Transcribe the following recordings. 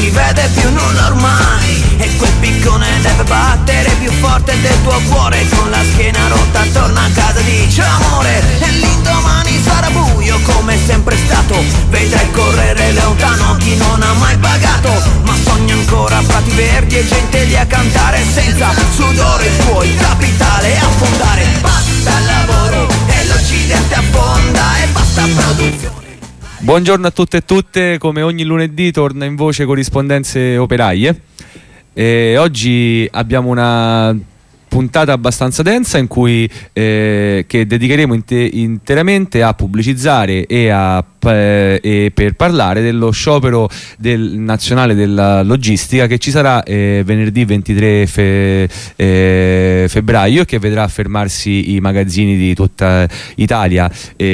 si vede più nulla ormai. E quel piccone deve battere più forte del tuo cuore. Con la schiena rotta torna a casa, dice amore. E l'indomani sarà buio come è sempre stato. Vedrai correre lontano chi non ha mai pagato. Ma sogna ancora prati verdi e gente lì a cantare. Senza sudore il tuo capitale affondare. Basta il lavoro e l'Occidente affonda. E basta produzione. Buongiorno a tutte e tutte, come ogni lunedì torna in voce Corrispondenze Operaie. Oggi abbiamo una puntata abbastanza densa in cui che dedicheremo interamente a pubblicizzare e per parlare dello sciopero nazionale della logistica che ci sarà venerdì 23 febbraio, che vedrà fermarsi i magazzini di tutta Italia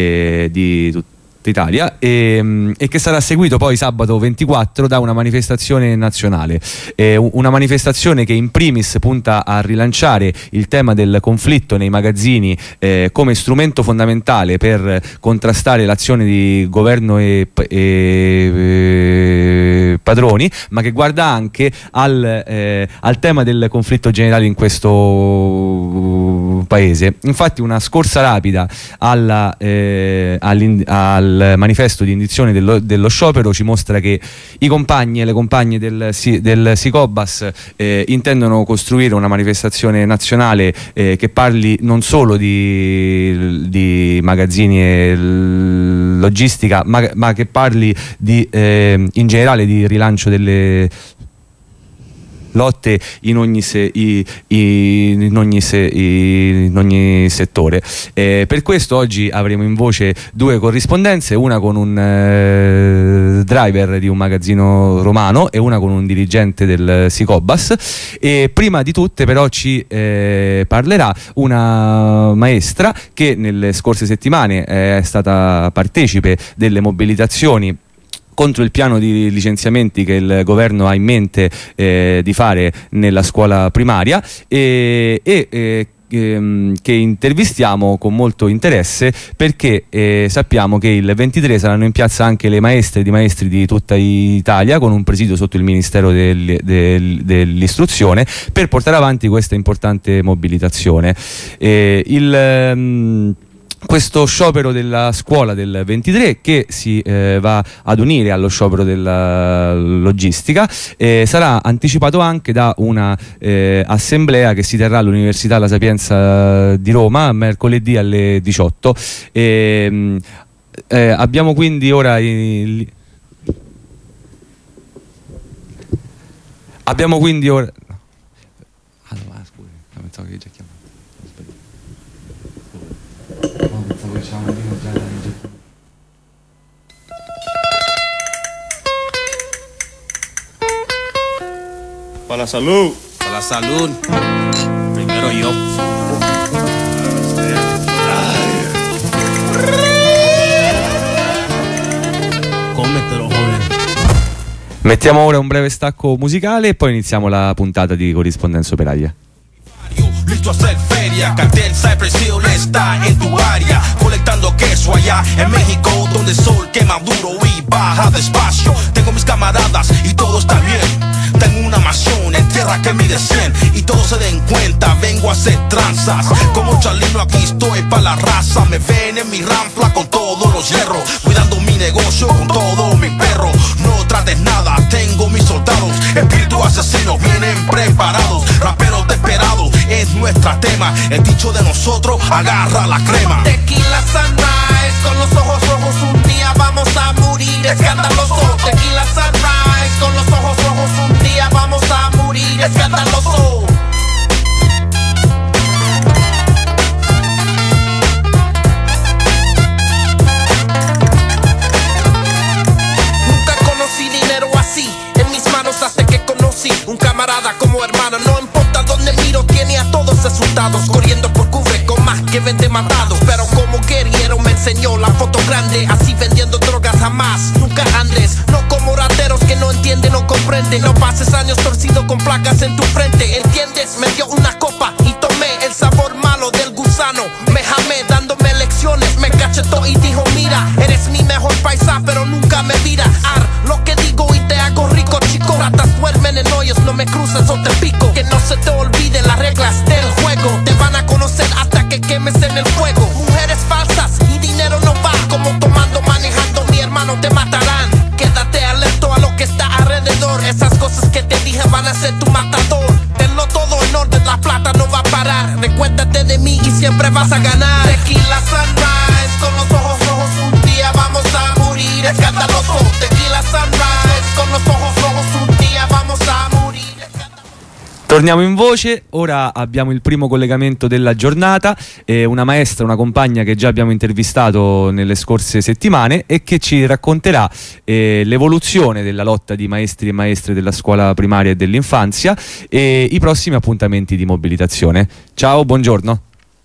Italia e che sarà seguito poi sabato 24 da una manifestazione nazionale, una manifestazione che in primis punta a rilanciare il tema del conflitto nei magazzini come strumento fondamentale per contrastare l'azione di governo e padroni, ma che guarda anche al tema del conflitto generale in questo paese. Infatti una scorsa rapida al manifesto di indizione dello sciopero ci mostra che i compagni e le compagne del Sicobas intendono costruire una manifestazione nazionale che parli non solo di magazzini e logistica, ma che parli in generale di rilancio delle lotte in ogni settore. Per questo oggi avremo in voce due corrispondenze, una con un driver di un magazzino romano e una con un dirigente del Sicobas. E prima di tutte però ci parlerà una maestra che nelle scorse settimane è stata partecipe delle mobilitazioni contro il piano di licenziamenti che il governo ha in mente di fare nella scuola primaria che intervistiamo con molto interesse, perché sappiamo che il 23 saranno in piazza anche le maestre ed i maestri di tutta Italia, con un presidio sotto il Ministero dell'Istruzione, per portare avanti questa importante mobilitazione. Questo sciopero della scuola del 23, che si va ad unire allo sciopero della logistica, sarà anticipato anche da una assemblea che si terrà all'Università La Sapienza di Roma mercoledì alle 18. Abbiamo quindi ora pensavo che già chiamato. Para la salud. Para la salud. Primero yo. Cómetelo, joven. Mettiamo ora un breve stacco musicale e poi iniziamo la puntata di Corrispondenza Operaia. Listo a hacer feria, cartel Cypress Hill está en tu área, colectando queso allá en México, donde el sol quema duro y baja despacio. Tengo mis camaradas y todo está bien. Tengo una mansión en tierra que mide 100 y todos se den cuenta, vengo a hacer tranzas. Como Charlino aquí estoy pa' la raza, me ven en mi ranfla con todos los hierros, cuidando mi negocio con todo mi perro. No trates nada, tengo mis soldados, espíritus asesinos vienen preparados, raperos desesperados, es nuestra tema, el dicho de nosotros, agarra la crema. Tequila Sunrise, con los ojos rojos un día vamos a morir escandaloso. Tequila Sunrise, con los ojos rojos un día vamos a morir escandaloso. Nunca conocí dinero así en mis manos hasta que conocí un camarada como hermano. No importa dónde miro, tiene a todos asustados, corriendo por cubre con más que 20 matados. Pero como guerrillero me enseñó la foto grande, así vendiendo drogas jamás, nunca andes. No como rateros que no entienden, no comprenden. No pases años torcido con placas en tu frente, ¿entiendes? Me dio una copa y tomé el sabor malo del gusano. Me jamé dándome lecciones, me cachetó y dijo mira, eres mi mejor paisa pero nunca me miras. Lo que digo y te hago rico chico, me cruces o te pico. Que no se te olviden las reglas del juego. Te van a conocer hasta que quemes en el fuego. Mujeres falsas y dinero no va. Como tomando, manejando, mi hermano te matarán. Quédate alerta a lo que está alrededor. Esas cosas que te dije van a ser tu matador. Tenlo todo en orden, la plata no va a parar. Recuérdate de mí y siempre vas a ganar. Tequila sunrise, con los ojos rojos un día vamos a morir. Escandaloso, tequila sunrise, con los ojos rojos un día vamos a morir. Torniamo in voce, ora abbiamo il primo collegamento della giornata, una maestra, una compagna che già abbiamo intervistato nelle scorse settimane e che ci racconterà l'evoluzione della lotta di maestri e maestre della scuola primaria e dell'infanzia e i prossimi appuntamenti di mobilitazione. Ciao, buongiorno.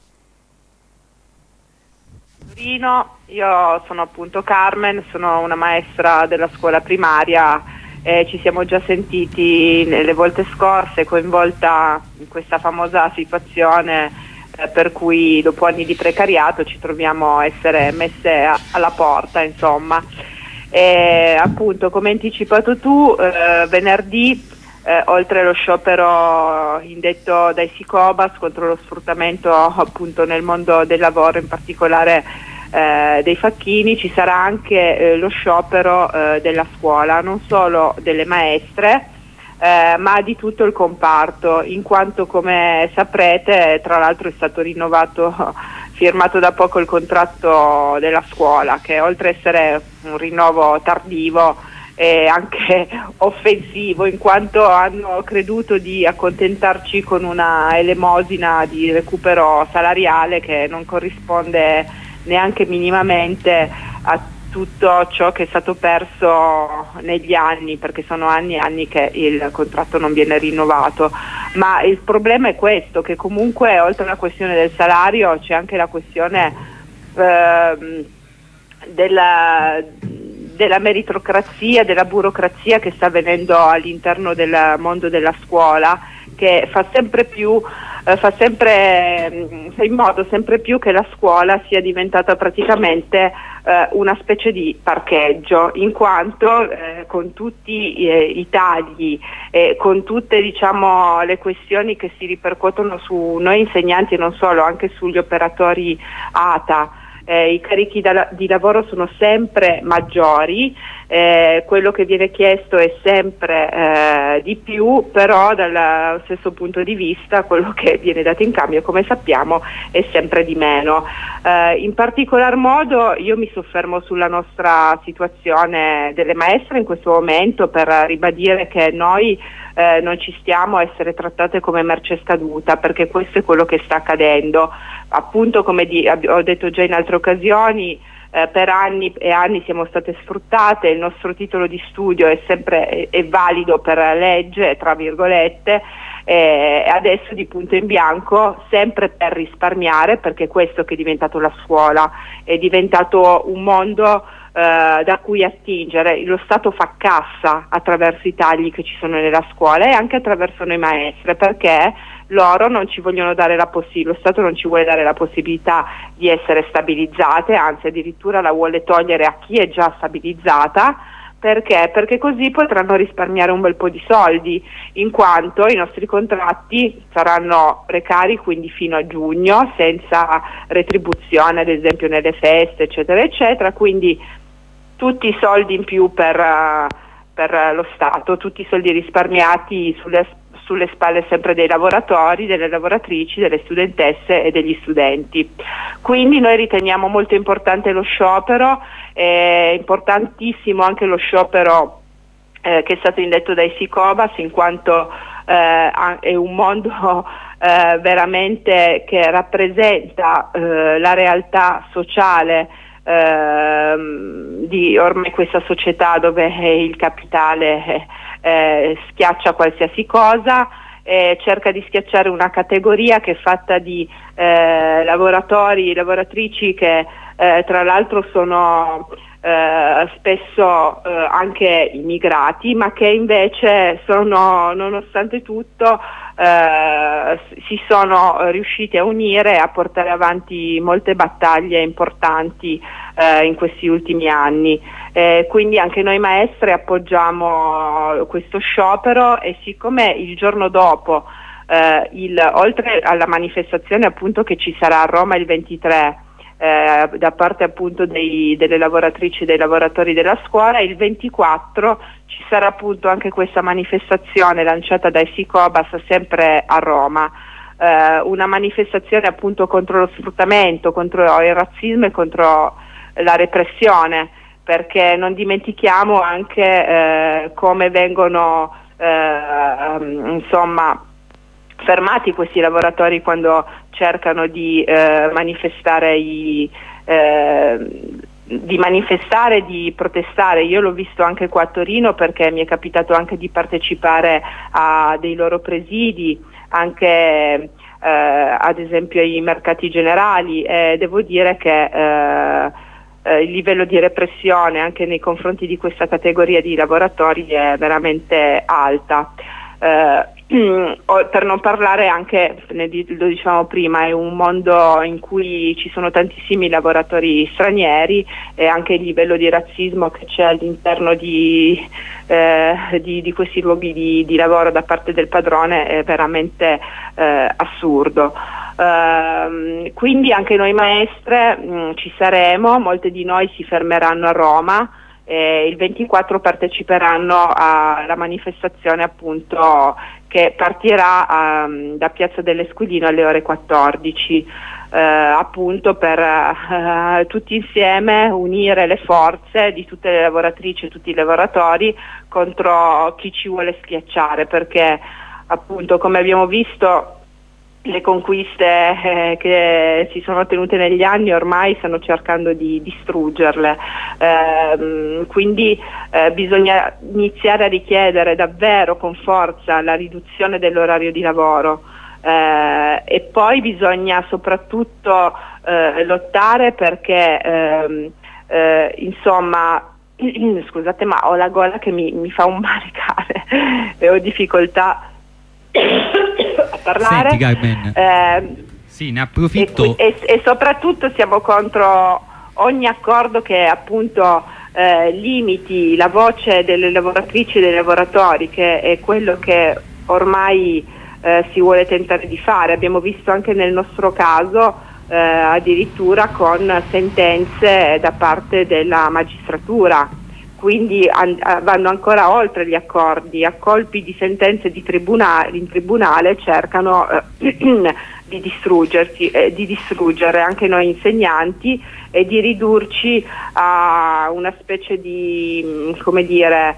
Io sono appunto Carmen, sono una maestra della scuola primaria. Ci siamo già sentiti nelle volte scorse, coinvolta in questa famosa situazione per cui dopo anni di precariato ci troviamo a essere messe alla porta, insomma. Appunto, come hai anticipato tu, venerdì, oltre allo sciopero indetto dai Sicobas contro lo sfruttamento appunto nel mondo del lavoro, in particolare dei facchini, ci sarà anche lo sciopero della scuola, non solo delle maestre ma di tutto il comparto, in quanto, come saprete, tra l'altro è stato firmato da poco il contratto della scuola, che oltre a essere un rinnovo tardivo è anche offensivo, in quanto hanno creduto di accontentarci con una elemosina di recupero salariale che non corrisponde neanche minimamente a tutto ciò che è stato perso negli anni, perché sono anni e anni che il contratto non viene rinnovato. Ma il problema è questo, che comunque oltre alla questione del salario c'è anche la questione della meritocrazia, della burocrazia che sta avvenendo all'interno del mondo della scuola, che fa in modo sempre più che la scuola sia diventata praticamente una specie di parcheggio, in quanto con tutti i tagli e con tutte, diciamo, le questioni che si ripercuotono su noi insegnanti e non solo, anche sugli operatori ATA, i carichi di lavoro sono sempre maggiori, quello che viene chiesto è sempre di più, però dal stesso punto di vista quello che viene dato in cambio, come sappiamo, è sempre di meno. In particolar modo io mi soffermo sulla nostra situazione delle maestre in questo momento, per ribadire che noi non ci stiamo a essere trattate come merce scaduta, perché questo è quello che sta accadendo. Appunto, come ho detto già in altre occasioni, per anni e anni siamo state sfruttate, il nostro titolo di studio è valido per legge, tra virgolette, e adesso di punto in bianco, sempre per risparmiare, perché questo che è diventato la scuola, è diventato un mondo da cui attingere. Lo Stato fa cassa attraverso i tagli che ci sono nella scuola e anche attraverso noi maestre, perché loro non ci vogliono dare lo Stato non ci vuole dare la possibilità di essere stabilizzate, anzi addirittura la vuole togliere a chi è già stabilizzata. Perché? Perché così potranno risparmiare un bel po' di soldi, in quanto i nostri contratti saranno precari, quindi fino a giugno, senza retribuzione, ad esempio nelle feste, eccetera, eccetera. Quindi tutti i soldi in più per lo Stato, tutti i soldi risparmiati sulle spalle sempre dei lavoratori, delle lavoratrici, delle studentesse e degli studenti. Quindi noi riteniamo molto importante lo sciopero, è importantissimo anche lo sciopero che è stato indetto dai Sicobas, in quanto è un mondo veramente che rappresenta la realtà sociale di ormai questa società, dove il capitale schiaccia qualsiasi cosa, cerca di schiacciare una categoria che è fatta di lavoratori e lavoratrici che tra l'altro sono spesso anche immigrati, ma che invece sono, nonostante tutto, si sono riusciti a unire e a portare avanti molte battaglie importanti in questi ultimi anni. Quindi anche noi maestre appoggiamo questo sciopero, e siccome il giorno dopo, oltre alla manifestazione appunto che ci sarà a Roma il 23 da parte appunto delle lavoratrici e dei lavoratori della scuola, il 24 ci sarà appunto anche questa manifestazione lanciata dai Sicobas sempre a Roma, una manifestazione appunto contro lo sfruttamento, contro il razzismo e contro la repressione, perché non dimentichiamo anche come vengono insomma fermati questi lavoratori quando cercano di manifestare, di protestare. Io l'ho visto anche qua a Torino, perché mi è capitato anche di partecipare a dei loro presidi, anche ad esempio ai mercati generali, e devo dire che il livello di repressione anche nei confronti di questa categoria di lavoratori è veramente alta. Per non parlare anche, lo dicevamo prima, è un mondo in cui ci sono tantissimi lavoratori stranieri, e anche il livello di razzismo che c'è all'interno di questi luoghi di lavoro da parte del padrone è veramente assurdo. Quindi anche noi maestre ci saremo, molte di noi si fermeranno a Roma. Il 24 parteciperanno alla manifestazione appunto che partirà da Piazza dell'Esquilino alle ore 14, appunto per tutti insieme unire le forze di tutte le lavoratrici e tutti i lavoratori contro chi ci vuole schiacciare, perché appunto, come abbiamo visto, le conquiste che si sono ottenute negli anni ormai stanno cercando di distruggerle, quindi bisogna iniziare a richiedere davvero con forza la riduzione dell'orario di lavoro, e poi bisogna soprattutto lottare perché insomma, scusate ma ho la gola che mi fa un male e ho difficoltà a parlare. Senti Carmen, sì, ne approfitto e soprattutto siamo contro ogni accordo che appunto limiti la voce delle lavoratrici e dei lavoratori, che è quello che ormai si vuole tentare di fare. Abbiamo visto anche nel nostro caso addirittura con sentenze da parte della magistratura, quindi vanno ancora oltre gli accordi, a colpi di sentenze in tribunale cercano di distruggere anche noi insegnanti e di ridurci a una specie di, come dire,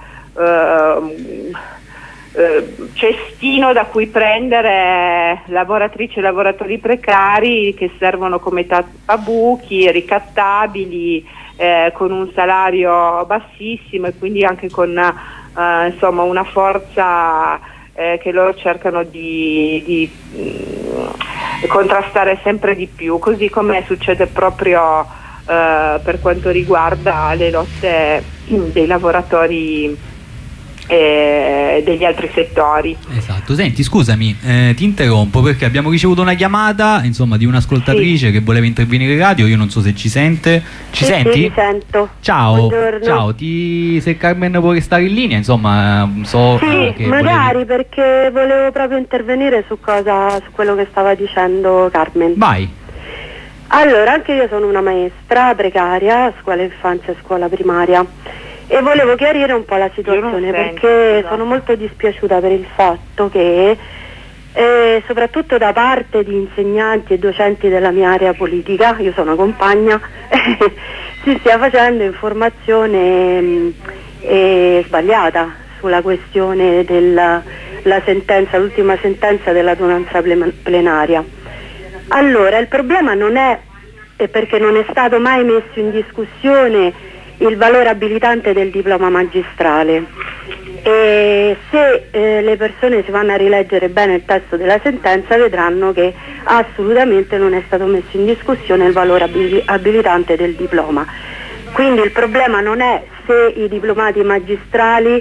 cestino da cui prendere lavoratrici e lavoratori precari che servono come tappabuchi, ricattabili, con un salario bassissimo, e quindi anche con insomma una forza che loro cercano di contrastare sempre di più, così come succede proprio per quanto riguarda le lotte dei lavoratori degli altri settori. Esatto. Senti, scusami, ti interrompo perché abbiamo ricevuto una chiamata, insomma, di un'ascoltatrice che voleva intervenire in radio. Io non so se ci sente. Ci senti? Sì, ti sento. Ciao. Buongiorno. Ciao, se Carmen può restare in linea, insomma, so che magari perché volevo proprio intervenire su quello che stava dicendo Carmen. Vai. Allora, anche io sono una maestra precaria, scuola infanzia e scuola primaria, e volevo chiarire un po' la situazione, perché sono molto dispiaciuta per il fatto che soprattutto da parte di insegnanti e docenti della mia area politica, io sono compagna, si stia facendo informazione sbagliata sulla questione l'ultima sentenza dell'adunanza plenaria. Allora, il problema non è perché non è stato mai messo in discussione il valore abilitante del diploma magistrale, e se le persone si vanno a rileggere bene il testo della sentenza vedranno che assolutamente non è stato messo in discussione il valore abilitante del diploma. Quindi il problema non è se i diplomati magistrali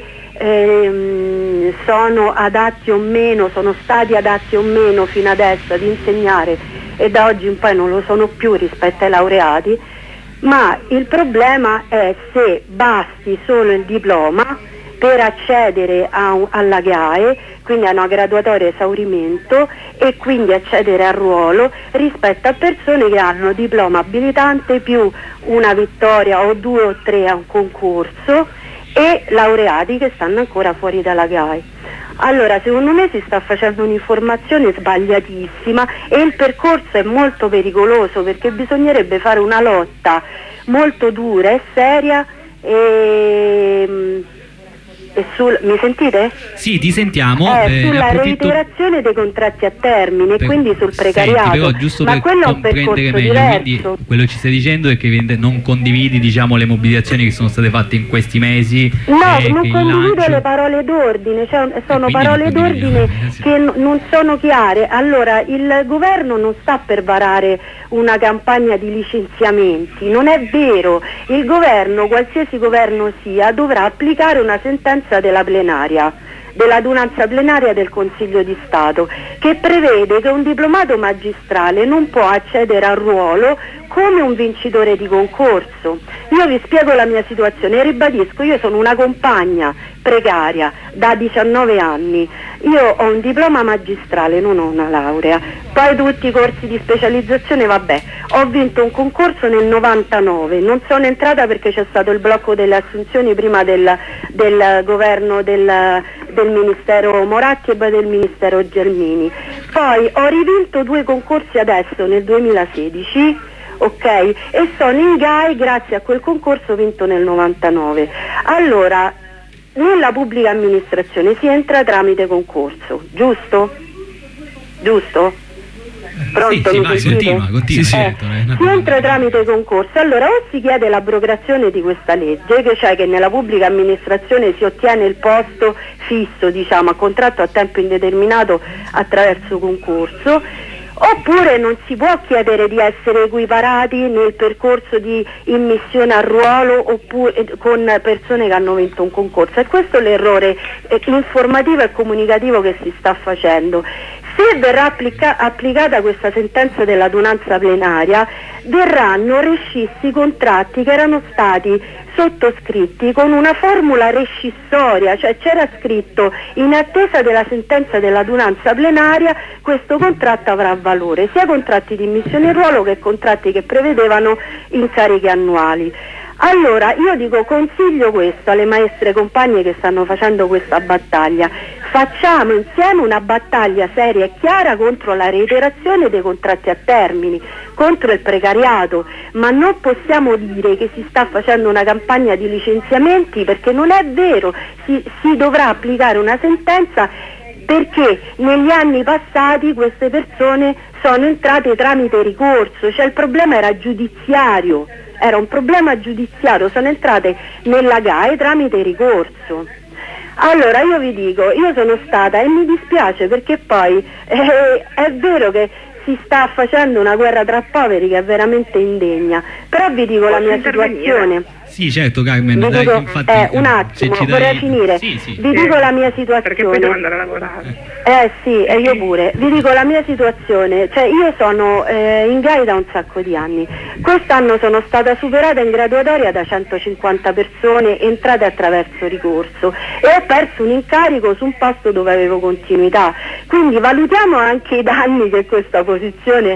sono adatti o meno, sono stati adatti o meno fino adesso ad insegnare, e da oggi in poi non lo sono più rispetto ai laureati. ma il problema è se basti solo il diploma per accedere alla GAE, quindi a una graduatoria esaurimento, e quindi accedere al ruolo rispetto a persone che hanno diploma abilitante più una vittoria o 2 o 3 a un concorso e laureati che stanno ancora fuori dalla GAE. Allora, secondo me si sta facendo un'informazione sbagliatissima e il percorso è molto pericoloso, perché bisognerebbe fare una lotta molto dura e seria mi sentite? Sì, ti sentiamo. Sulla reiterazione dei contratti a termine e quindi sul precariato. Senti, però, giusto ma per quello è un comprendere percorso meglio, diverso. quindi quello che ci stai dicendo è che non condividi, diciamo, le mobilitazioni che sono state fatte in questi mesi. No, non condivido le parole d'ordine, sono parole d'ordine che non sono chiare. Allora, il governo non sta per varare una campagna di licenziamenti, non è vero. Il governo, qualsiasi governo sia, dovrà applicare una sentenza della plenaria, dell'adunanza plenaria del Consiglio di Stato, che prevede che un diplomato magistrale non può accedere al ruolo come un vincitore di concorso. Io vi spiego la mia situazione e ribadisco, io sono una compagna precaria da 19 anni, io ho un diploma magistrale, non ho una laurea, poi tutti i corsi di specializzazione, vabbè, ho vinto un concorso nel 99, non sono entrata perché c'è stato il blocco delle assunzioni prima del governo del Ministero Moratti e poi del Ministero Gelmini, poi ho rivinto 2 concorsi adesso nel 2016, ok, e sono in GAE grazie a quel concorso vinto nel 99. Allora, nella pubblica amministrazione si entra tramite concorso, giusto? Giusto? Pronto? Sì, mi vai, sentite? continua. Si entra tramite concorso, allora o si chiede l'abrogazione di questa legge, cioè che nella pubblica amministrazione si ottiene il posto fisso, diciamo, a contratto a tempo indeterminato attraverso concorso, oppure non si può chiedere di essere equiparati nel percorso di immissione al ruolo oppure con persone che hanno vinto un concorso, e questo è l'errore informativo e comunicativo che si sta facendo. Se verrà applicata questa sentenza dell'adunanza plenaria, verranno rescissi i contratti che erano stati sottoscritti con una formula rescissoria, cioè c'era scritto: in attesa della sentenza dell'adunanza plenaria questo contratto avrà valore, sia contratti di immissione in ruolo che contratti che prevedevano incarichi annuali. Allora io dico, consiglio questo alle maestre compagne che stanno facendo questa battaglia: facciamo insieme una battaglia seria e chiara contro la reiterazione dei contratti a termini, contro il precariato, ma non possiamo dire che si sta facendo una campagna di licenziamenti, perché non è vero. Si dovrà applicare una sentenza, perché negli anni passati queste persone sono entrate tramite ricorso, cioè il problema era giudiziario, era un problema giudiziario, sono entrate nella GAE tramite ricorso. Allora io vi dico, io sono stata, e mi dispiace perché poi è vero che si sta facendo una guerra tra poveri che è veramente indegna, però vi dico la mia situazione. Sì, certo, Carmen, Vi dai, dico, infatti, un attimo, vorrei finire. Vi dico la mia situazione. Perché poi devo andare a lavorare. Sì, e io pure. Vi dico la mia situazione, cioè io sono in GAE da un sacco di anni. Quest'anno sono stata superata in graduatoria da 150 persone entrate attraverso ricorso e ho perso un incarico su un posto dove avevo continuità. Quindi valutiamo anche i danni che questa posizione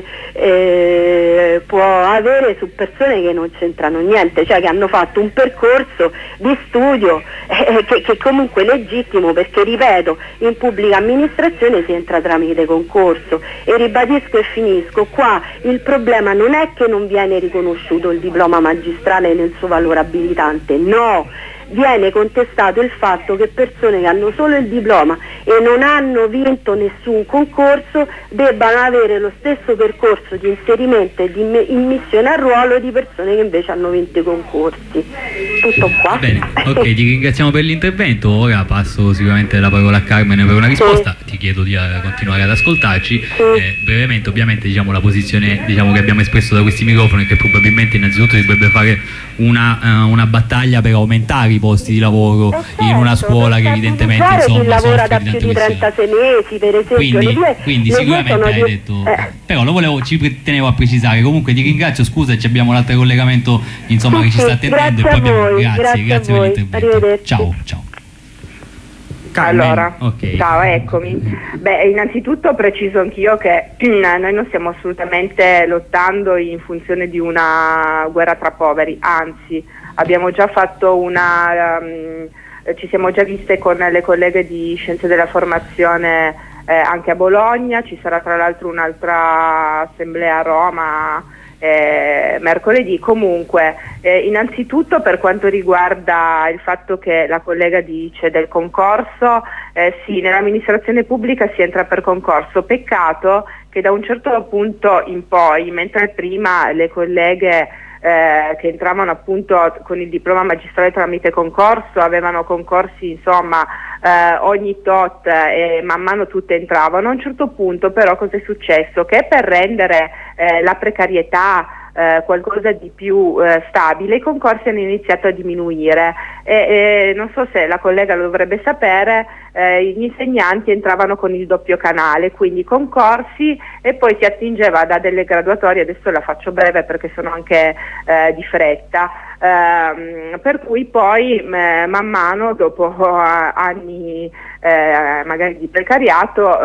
può avere su persone che non c'entrano niente, cioè che hanno fatto un percorso di studio che comunque è legittimo, perché ripeto, in pubblica amministrazione si entra tramite concorso. E ribadisco e finisco qua, il problema non è che non viene riconosciuto il diploma magistrale nel suo valore abilitante, no, viene contestato il fatto che persone che hanno solo il diploma e non hanno vinto nessun concorso debbano avere lo stesso percorso di inserimento e di immissione al ruolo di persone che invece hanno vinto i concorsi. Tutto qua. Bene, ok, ti ringraziamo per l'intervento. Ora passo sicuramente la parola a Carmen per una risposta. Ti chiedo di continuare ad ascoltarci. Brevemente, ovviamente, diciamo, la posizione, diciamo, che abbiamo espresso da questi microfoni è che probabilmente innanzitutto si dovrebbe fare una battaglia per aumentare i posti di lavoro in una scuola che evidentemente insomma chi lavora da più di 36 mesi, per esempio. Quindi sicuramente hai detto, però ci tenevo a precisare. Comunque ti ringrazio, scusa, abbiamo l'altro collegamento insomma che ci sta attendendo, e poi grazie per l'intervento. Ciao. Allora, okay. Ciao, eccomi. Beh, innanzitutto preciso anch'io che noi non stiamo assolutamente lottando in funzione di una guerra tra poveri, anzi abbiamo già fatto ci siamo già viste con le colleghe di Scienze della Formazione anche a Bologna, ci sarà tra l'altro un'altra assemblea a Roma mercoledì. Comunque innanzitutto per quanto riguarda il fatto che la collega dice del concorso, sì, nell'amministrazione pubblica si entra per concorso, peccato che da un certo punto in poi, mentre prima le colleghe che entravano appunto con il diploma magistrale tramite concorso avevano concorsi insomma ogni tot e man mano tutte entravano, a un certo punto però cosa è successo? Che per rendere la precarietà qualcosa di più stabile, i concorsi hanno iniziato a diminuire e non so se la collega lo dovrebbe sapere, gli insegnanti entravano con il doppio canale, quindi concorsi e poi si attingeva da delle graduatorie, adesso la faccio breve perché sono anche di fretta, per cui poi man mano dopo anni magari di precariato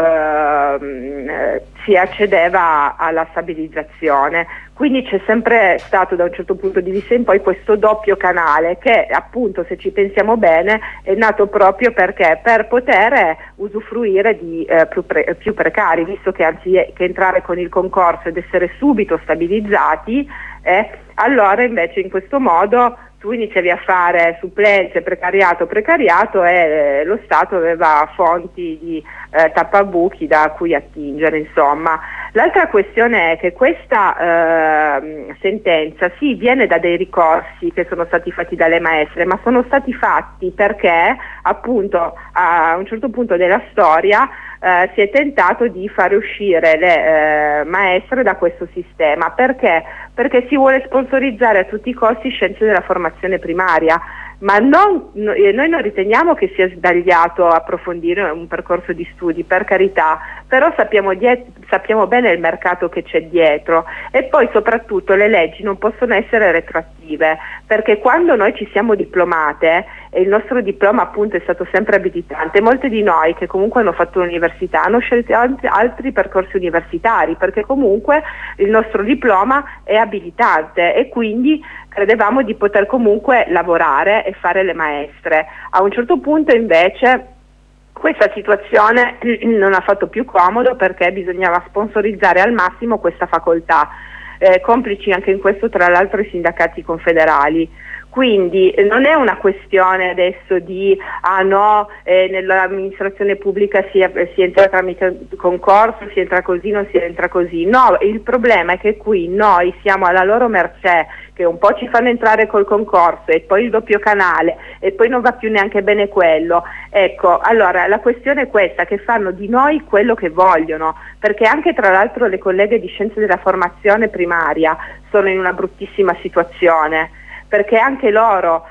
si accedeva alla stabilizzazione, quindi c'è sempre stato da un certo punto di vista in poi questo doppio canale che appunto, se ci pensiamo bene, è nato proprio perché per poter usufruire di più precari, visto che anziché entrare con il concorso ed essere subito stabilizzati, allora invece in questo modo tu iniziavi a fare supplenze, precariato e lo Stato aveva fonti di tappabuchi da cui attingere, insomma. L'altra questione è che questa sentenza sì viene da dei ricorsi che sono stati fatti dalle maestre, ma sono stati fatti perché appunto a un certo punto della storia si è tentato di fare uscire le maestre da questo sistema. Perché? Perché si vuole sponsorizzare a tutti i costi Scienze della Formazione primaria, ma noi non riteniamo che sia sbagliato approfondire un percorso di studi, per carità, però sappiamo bene il mercato che c'è dietro e poi soprattutto le leggi non possono essere retroattive, perché quando noi ci siamo diplomate e il nostro diploma appunto è stato sempre abilitante, molte di noi che comunque hanno fatto l'università hanno scelto altri percorsi universitari perché comunque il nostro diploma è abilitante e quindi credevamo di poter comunque lavorare e fare le maestre. A un certo punto invece questa situazione non ha fatto più comodo perché bisognava sponsorizzare al massimo questa facoltà, complici anche in questo tra l'altro i sindacati confederali. Quindi non è una questione adesso di nell'amministrazione pubblica si entra tramite concorso, si entra così, non si entra così. No, il problema è che qui noi siamo alla loro mercé, che un po' ci fanno entrare col concorso e poi il doppio canale e poi non va più neanche bene quello. Ecco, allora la questione è questa, che fanno di noi quello che vogliono, perché anche tra l'altro le colleghe di Scienze della Formazione primaria sono in una bruttissima situazione, perché anche loro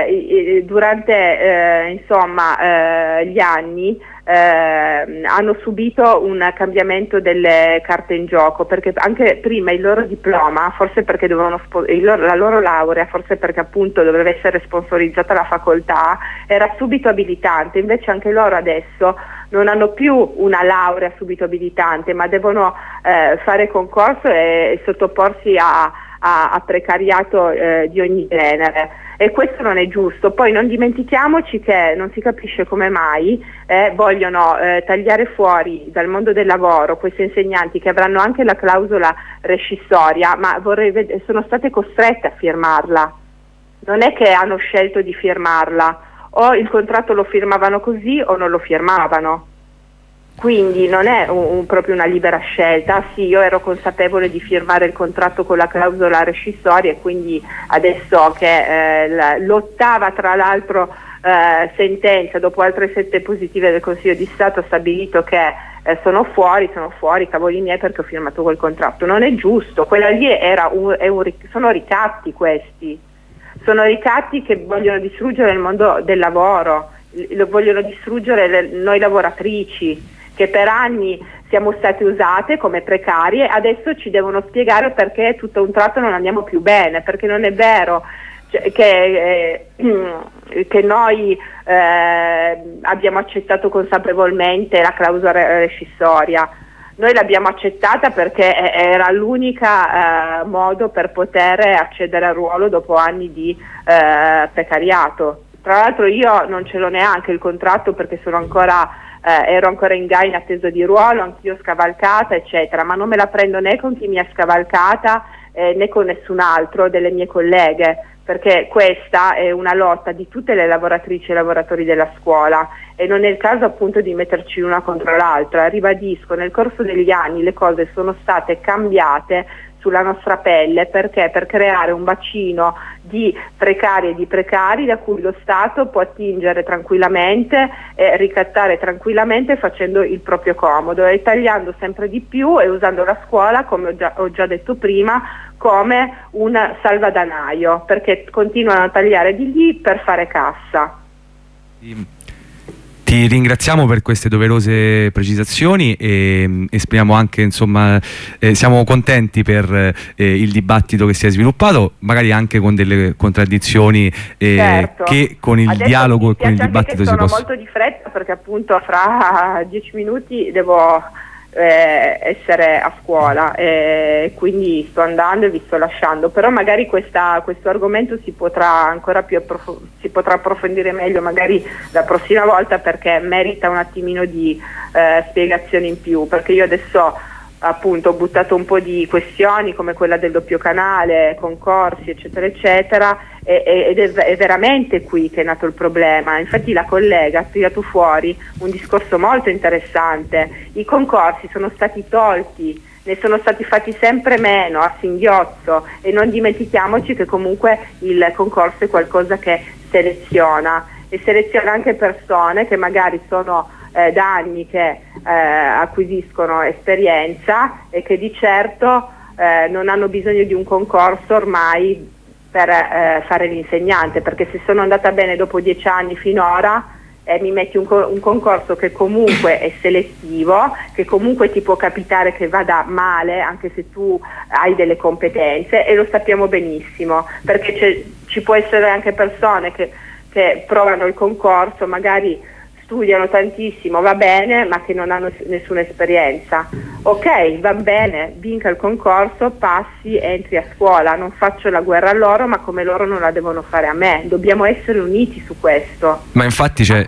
durante gli anni hanno subito un cambiamento delle carte in gioco, perché anche prima il loro diploma, forse perché la loro laurea, forse perché appunto doveva essere sponsorizzata la facoltà, era subito abilitante, invece anche loro adesso non hanno più una laurea subito abilitante, ma devono fare concorso e sottoporsi a precariato di ogni genere, e questo non è giusto. Poi non dimentichiamoci che non si capisce come mai vogliono tagliare fuori dal mondo del lavoro questi insegnanti che avranno anche la clausola rescissoria, ma sono state costrette a firmarla, non è che hanno scelto di firmarla, o il contratto lo firmavano così o non lo firmavano. Quindi non è proprio una libera scelta. Sì, io ero consapevole di firmare il contratto con la clausola rescissoria e quindi adesso che l'ottava tra l'altro sentenza dopo altre 7 positive del Consiglio di Stato ha stabilito che sono fuori, cavoli miei, perché ho firmato quel contratto. Non è giusto, quella lì sono ricatti questi. sono ricatti che vogliono distruggere il mondo del lavoro, lo vogliono distruggere noi lavoratrici, che per anni siamo state usate come precarie, adesso ci devono spiegare perché tutto a un tratto non andiamo più bene, perché non è vero che noi abbiamo accettato consapevolmente la clausola rescissoria. Noi l'abbiamo accettata perché era l'unica modo per poter accedere al ruolo dopo anni di precariato. Tra l'altro io non ce l'ho neanche il contratto, perché ero ancora in GAI in attesa di ruolo, anch'io scavalcata eccetera, ma non me la prendo né con chi mi ha scavalcata né con nessun altro delle mie colleghe, perché questa è una lotta di tutte le lavoratrici e lavoratori della scuola e non è il caso appunto di metterci una contro l'altra. Ribadisco, nel corso degli anni le cose sono state cambiate sulla nostra pelle, perché per creare un bacino di precari e di precari da cui lo Stato può attingere tranquillamente e ricattare tranquillamente facendo il proprio comodo e tagliando sempre di più e usando la scuola, come ho già detto prima, come un salvadanaio, perché continuano a tagliare di lì per fare cassa. Ti ringraziamo per queste doverose precisazioni e esprimiamo anche, insomma, siamo contenti per il dibattito che si è sviluppato, magari anche con delle contraddizioni certo. Che con il Adesso dialogo e con il dibattito si possono. Sono molto di fretta perché appunto fra 10 minuti devo essere a scuola e quindi sto andando e vi sto lasciando, però magari questo argomento si potrà ancora più si potrà approfondire meglio magari la prossima volta, perché merita un attimino di spiegazioni in più, perché io adesso appunto ho buttato un po' di questioni come quella del doppio canale, concorsi eccetera eccetera, ed è veramente qui che è nato il problema. Infatti la collega ha tirato fuori un discorso molto interessante: i concorsi sono stati tolti, ne sono stati fatti sempre meno a singhiozzo, e non dimentichiamoci che comunque il concorso è qualcosa che seleziona, e seleziona anche persone che magari sono da anni che acquisiscono esperienza e che di certo non hanno bisogno di un concorso ormai per fare l'insegnante, perché se sono andata bene dopo 10 anni finora mi metti un concorso che comunque è selettivo, che comunque ti può capitare che vada male anche se tu hai delle competenze, e lo sappiamo benissimo, perché ci può essere anche persone che provano il concorso, magari studiano tantissimo, va bene, ma che non hanno nessuna esperienza. Ok, va bene, vinca il concorso, passi, entri a scuola, non faccio la guerra a loro, ma come loro non la devono fare a me. Dobbiamo essere uniti su questo. Ma infatti c'è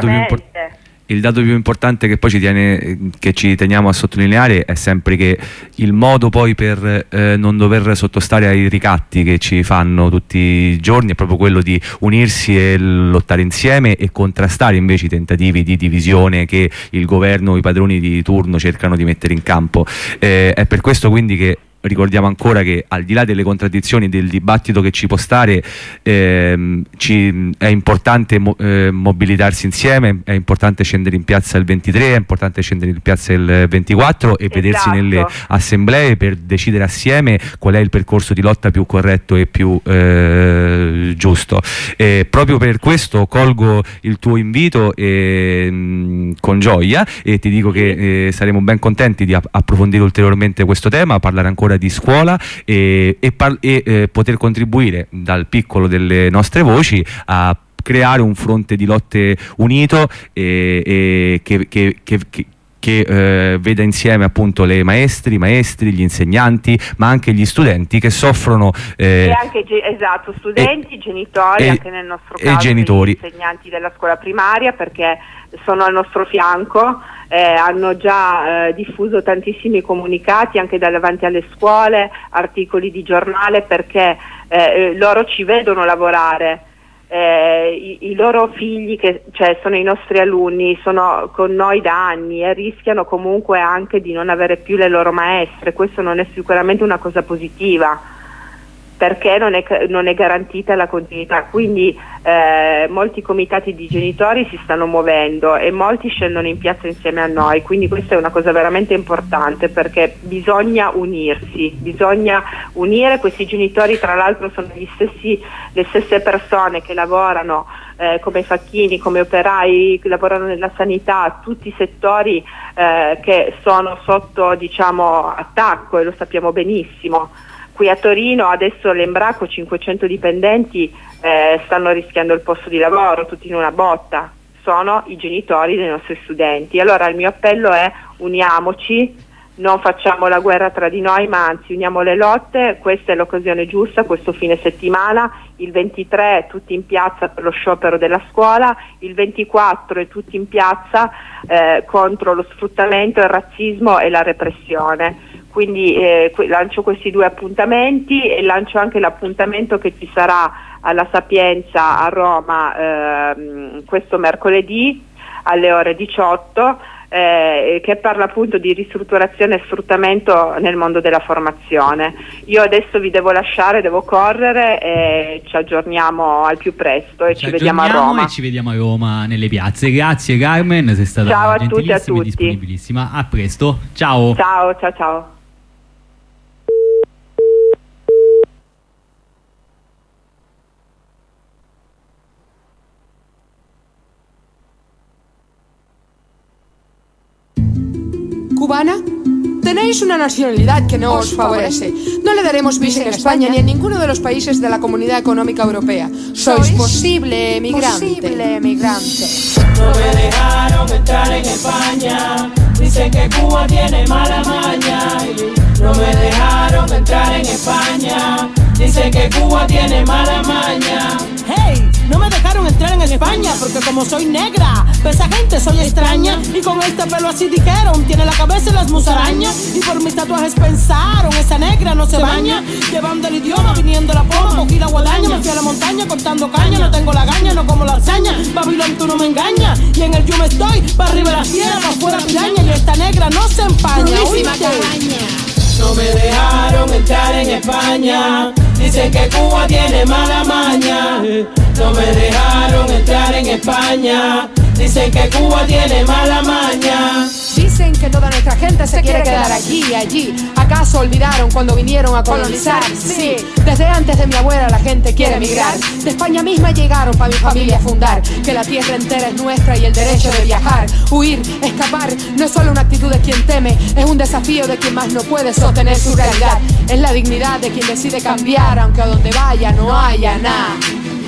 il dato più importante che poi ci teniamo a sottolineare è sempre che il modo poi per non dover sottostare ai ricatti che ci fanno tutti i giorni è proprio quello di unirsi e lottare insieme e contrastare invece i tentativi di divisione che il governo o i padroni di turno cercano di mettere in campo. È per questo quindi che ricordiamo ancora che, al di là delle contraddizioni del dibattito che ci può stare, è importante mobilitarsi insieme, è importante scendere in piazza il 23, è importante scendere in piazza il 24 e vedersi nelle assemblee per decidere assieme qual è il percorso di lotta più corretto e più giusto. Proprio per questo colgo il tuo invito con gioia e ti dico che saremo ben contenti di approfondire ulteriormente questo tema, parlare ancora di scuola e poter contribuire dal piccolo delle nostre voci a creare un fronte di lotte unito che veda insieme appunto le maestri, gli insegnanti, ma anche gli studenti che soffrono e anche studenti, genitori, anche nel nostro caso genitori, gli insegnanti della scuola primaria, perché sono al nostro fianco, hanno già diffuso tantissimi comunicati anche davanti alle scuole, articoli di giornale, perché loro ci vedono lavorare. I loro figli, sono i nostri alunni, sono con noi da anni e rischiano comunque anche di non avere più le loro maestre. Questo non è sicuramente una cosa positiva. perché non è garantita la continuità, quindi molti comitati di genitori si stanno muovendo e molti scendono in piazza insieme a noi, quindi questa è una cosa veramente importante, perché bisogna unirsi, bisogna unire questi genitori. Tra l'altro sono le stesse persone che lavorano come facchini, come operai, che lavorano nella sanità, tutti i settori che sono sotto, diciamo, attacco, e lo sappiamo benissimo. Qui a Torino adesso l'Embraco, 500 dipendenti stanno rischiando il posto di lavoro, tutti in una botta, sono i genitori dei nostri studenti. Allora il mio appello è: uniamoci, non facciamo la guerra tra di noi, ma anzi uniamo le lotte. Questa è l'occasione giusta, questo fine settimana, il 23 tutti in piazza per lo sciopero della scuola, il 24 è tutti in piazza contro lo sfruttamento, il razzismo e la repressione. Quindi lancio questi 2 appuntamenti e lancio anche l'appuntamento che ci sarà alla Sapienza a Roma questo mercoledì alle ore 18, che parla appunto di ristrutturazione e sfruttamento nel mondo della formazione. Io adesso vi devo lasciare, devo correre, e ci aggiorniamo al più presto e ci vediamo a Roma. E ci vediamo a Roma nelle piazze. Grazie Carmen, sei stata gentilissima e disponibilissima. A presto, ciao. Ciao. ¿Cubana? Tenéis una nacionalidad que no os favorece. No le daremos visa en España ni en ninguno de los países de la Comunidad Económica Europea. Sois posible emigrante. No me dejaron entrar en España. Dicen que Cuba tiene mala maña. No me dejaron entrar en España. Dicen que Cuba tiene mala maña. Hey, no me dejaron entrar en España porque como soy negra, para esa gente soy extraña. Y con este pelo así dijeron, tiene la cabeza y las musarañas. Y por mis tatuajes pensaron, esa negra no se baña. Llevando el idioma, viniendo la poma, cogí la guadaña. Me fui a la montaña cortando caña, no tengo la gaña, no como lasaña. Babilón, tú no me engañas. Y en el yume estoy, para arriba la tierra, para afuera piraña. Y esta negra no se empaña. No me dejaron entrar en España. Dicen que Cuba tiene mala maña. No me dejaron entrar en España. Dicen que Cuba tiene mala maña. Dicen que toda nuestra gente se quiere quedar aquí y allí. ¿Acaso olvidaron cuando vinieron a colonizar? Sí, desde antes de mi abuela la gente quiere emigrar. De España misma llegaron para mi familia a fundar. Que la tierra entera es nuestra y el derecho de viajar. Huir, escapar, no es solo una actitud de quien teme. Es un desafío de quien más no puede sostener su realidad. Es la dignidad de quien decide cambiar, aunque a donde vaya no haya nada.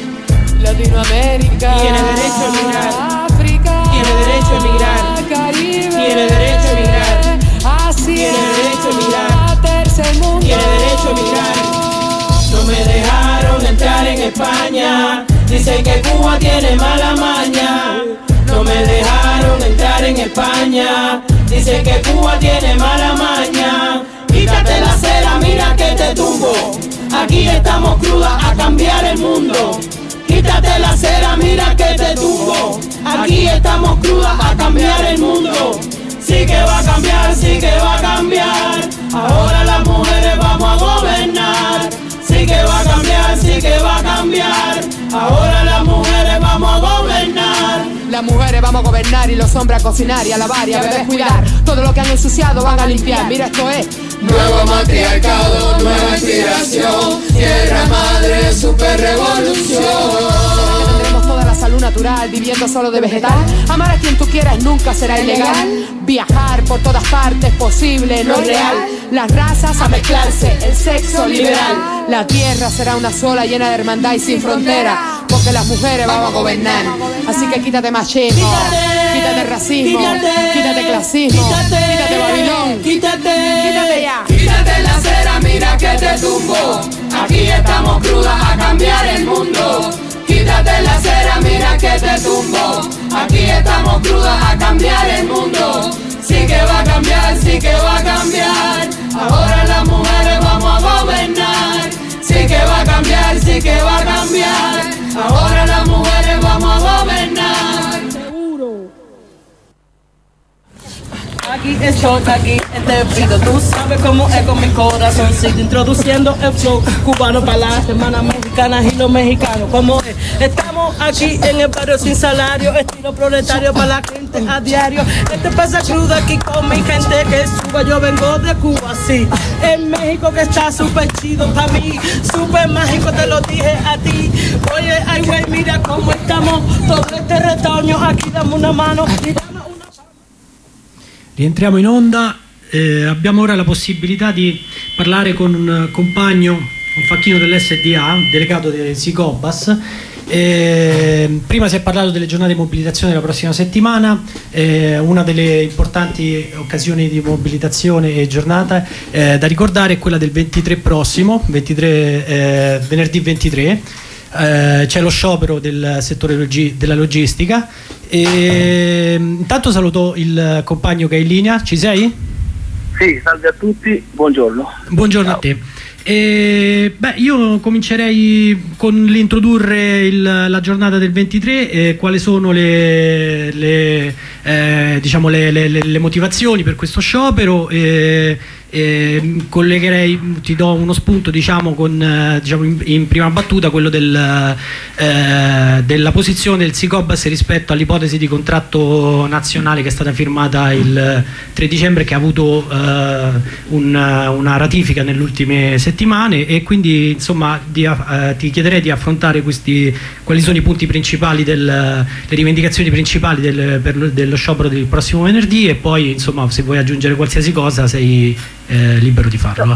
Latinoamérica tiene derecho a emigrar. África tiene derecho a emigrar. Caribe tiene derecho a emigrar. Asia tiene derecho a emigrar. Tercer mundo tiene derecho a emigrar. No me dejaron entrar en España. Dicen que Cuba tiene mala maña. No me dejaron entrar en España. Dicen que Cuba tiene mala maña. Quítate la cera, mira que te tumbo. Aquí estamos crudas a cambiar el mundo. Quítate la cera, mira que te tumbo. Aquí estamos crudas a cambiar el mundo. Sí que va a cambiar, sí que va a cambiar. Ahora las mujeres vamos a gobernar. Sí que va a cambiar, sí que va a cambiar. Ahora las mujeres vamos a gobernar. Las mujeres vamos a gobernar y los hombres a cocinar y a lavar y a beber, cuidar. Todo lo que han ensuciado van a limpiar. Mira, esto es nuevo matriarcado, nueva inspiración. Tierra madre, super revolución. Tendremos toda la salud natural, viviendo solo de vegetal. Amar a quien tú quieras nunca será ilegal. Viajar por todas partes posible, no es real. Las razas a mezclarse, el sexo liberal. La tierra será una sola, llena de hermandad y sin frontera. Porque las mujeres vamos a gobernar. Así que quítate machismo, quítate racismo, quítate clasismo, quítate Babilón, quítate ya. Quítate la cera, mira que te tumbo. Aquí estamos crudas a cambiar el mundo. Quítate la cera, mira que te tumbo. Aquí estamos crudas a cambiar el mundo. Sí que va a cambiar, sí que va a cambiar. Ahora las mujeres vamos a gobernar. Sí que va a cambiar, sí que va a cambiar. Ahora las mujeres vamos a gobernar. Seguro. Aquí estoy, aquí te pido, tú sabes cómo es con mi corazoncito, introduciendo el flow cubano para las hermanas mexicanas y los mexicanos, como es. Estamos aquí en el barrio sin salario, estilo proletario para la gente a diario. Pasa crudo aquí con mi gente que suba, yo vengo de Cuba, sí. En México que está súper chido para mí, súper mágico, te lo dije a ti. Oye, ay güey, mira cómo estamos, todo este retoño, aquí dame una mano. Rientriamo in onda, abbiamo ora la possibilità di parlare con un compagno, un facchino dell'SDA, delegato del SICOBAS. Prima si è parlato delle giornate di mobilitazione della prossima settimana, una delle importanti occasioni di mobilitazione e giornata da ricordare è quella del 23 prossimo, venerdì 23. C'è lo sciopero del settore della logistica. Intanto saluto il compagno che è in linea. Ci sei? Sì, salve a tutti, buongiorno. Buongiorno. Ciao. A te. Io comincerei con l'introdurre la giornata del 23, quali sono le motivazioni per questo sciopero. Collegherei, ti do uno spunto con in prima battuta quello della posizione del SICOBAS rispetto all'ipotesi di contratto nazionale che è stata firmata il 3 dicembre, che ha avuto una ratifica nelle ultime settimane, e quindi insomma ti chiederei di affrontare quali sono i punti principali, le rivendicazioni principali dello sciopero del prossimo venerdì, e poi insomma se vuoi aggiungere qualsiasi cosa sei libero di farlo.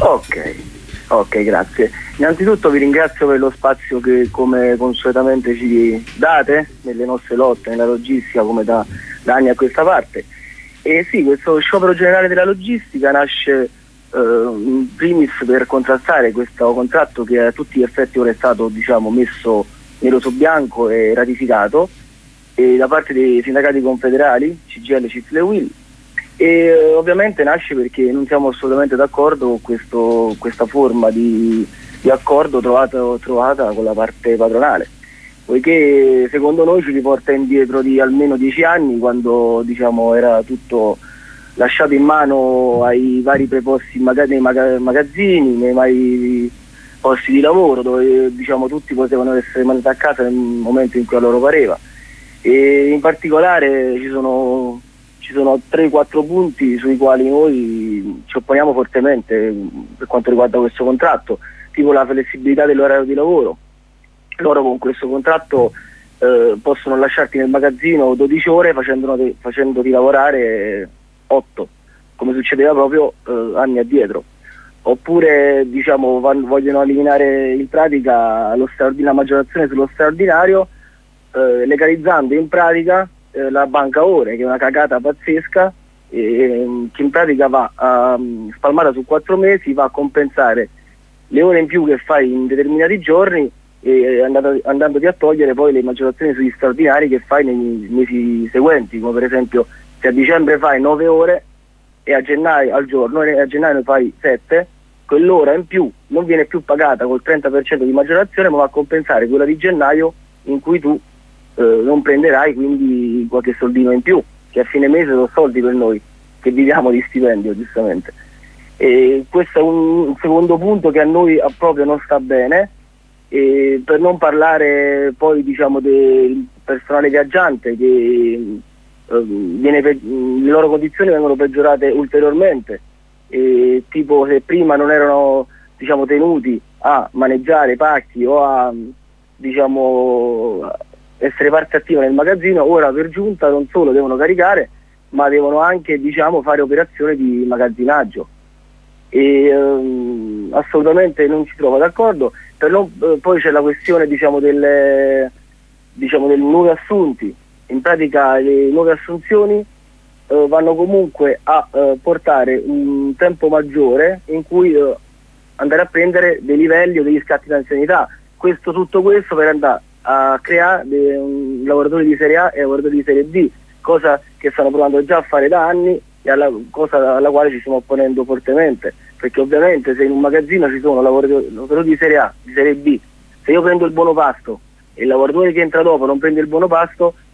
Ok, grazie. Innanzitutto vi ringrazio per lo spazio che come consuetamente ci date nelle nostre lotte, nella logistica, come da anni a questa parte. E sì, questo sciopero generale della logistica nasce in primis per contrastare questo contratto che a tutti gli effetti ora è stato messo nero su bianco e ratificato da parte dei sindacati confederali, CGIL, CISL e UIL. E ovviamente nasce perché non siamo assolutamente d'accordo con questa forma di accordo trovata con la parte patronale, poiché secondo noi ci riporta indietro di almeno 10 anni, quando era tutto lasciato in mano ai vari preposti nei magazzini, nei vari posti di lavoro, dove tutti potevano essere mandati a casa nel momento in cui a loro pareva. E in particolare ci sono 3-4 punti sui quali noi ci opponiamo fortemente per quanto riguarda questo contratto, tipo la flessibilità dell'orario di lavoro. Loro con questo contratto possono lasciarti nel magazzino 12 ore facendoti lavorare 8, come succedeva proprio anni addietro. Oppure vogliono eliminare in pratica la maggiorazione sullo straordinario, legalizzando in pratica la banca ore, che è una cagata pazzesca, che in pratica va spalmata su 4 mesi, va a compensare le ore in più che fai in determinati giorni, e andandoti a togliere poi le maggiorazioni sugli straordinari che fai nei mesi seguenti, come per esempio se a dicembre fai 9 ore e a gennaio al giorno, e a gennaio ne fai 7, quell'ora in più non viene più pagata col 30% di maggiorazione, ma va a compensare quella di gennaio in cui tu non prenderai quindi qualche soldino in più, che a fine mese sono soldi per noi che viviamo di stipendio, giustamente. E questo è un secondo punto che a noi proprio non sta bene, e per non parlare poi del personale viaggiante, che le loro condizioni vengono peggiorate ulteriormente, e tipo se prima non erano tenuti a maneggiare pacchi o a essere parte attiva nel magazzino, ora per giunta non solo devono caricare, ma devono anche fare operazioni di magazzinaggio, e assolutamente non ci trovo d'accordo. Poi c'è la questione dei nuovi assunti. In pratica le nuove assunzioni vanno comunque a portare un tempo maggiore in cui andare a prendere dei livelli o degli scatti di anzianità. Tutto questo per andare a creare lavoratori di serie A e lavoratori di serie B, cosa che stanno provando già a fare da anni, e cosa alla quale ci stiamo opponendo fortemente, perché ovviamente se in un magazzino ci sono lavoratori di serie A, di serie B, se io prendo il buono pasto e il lavoratore che entra dopo non prende il buono pasto,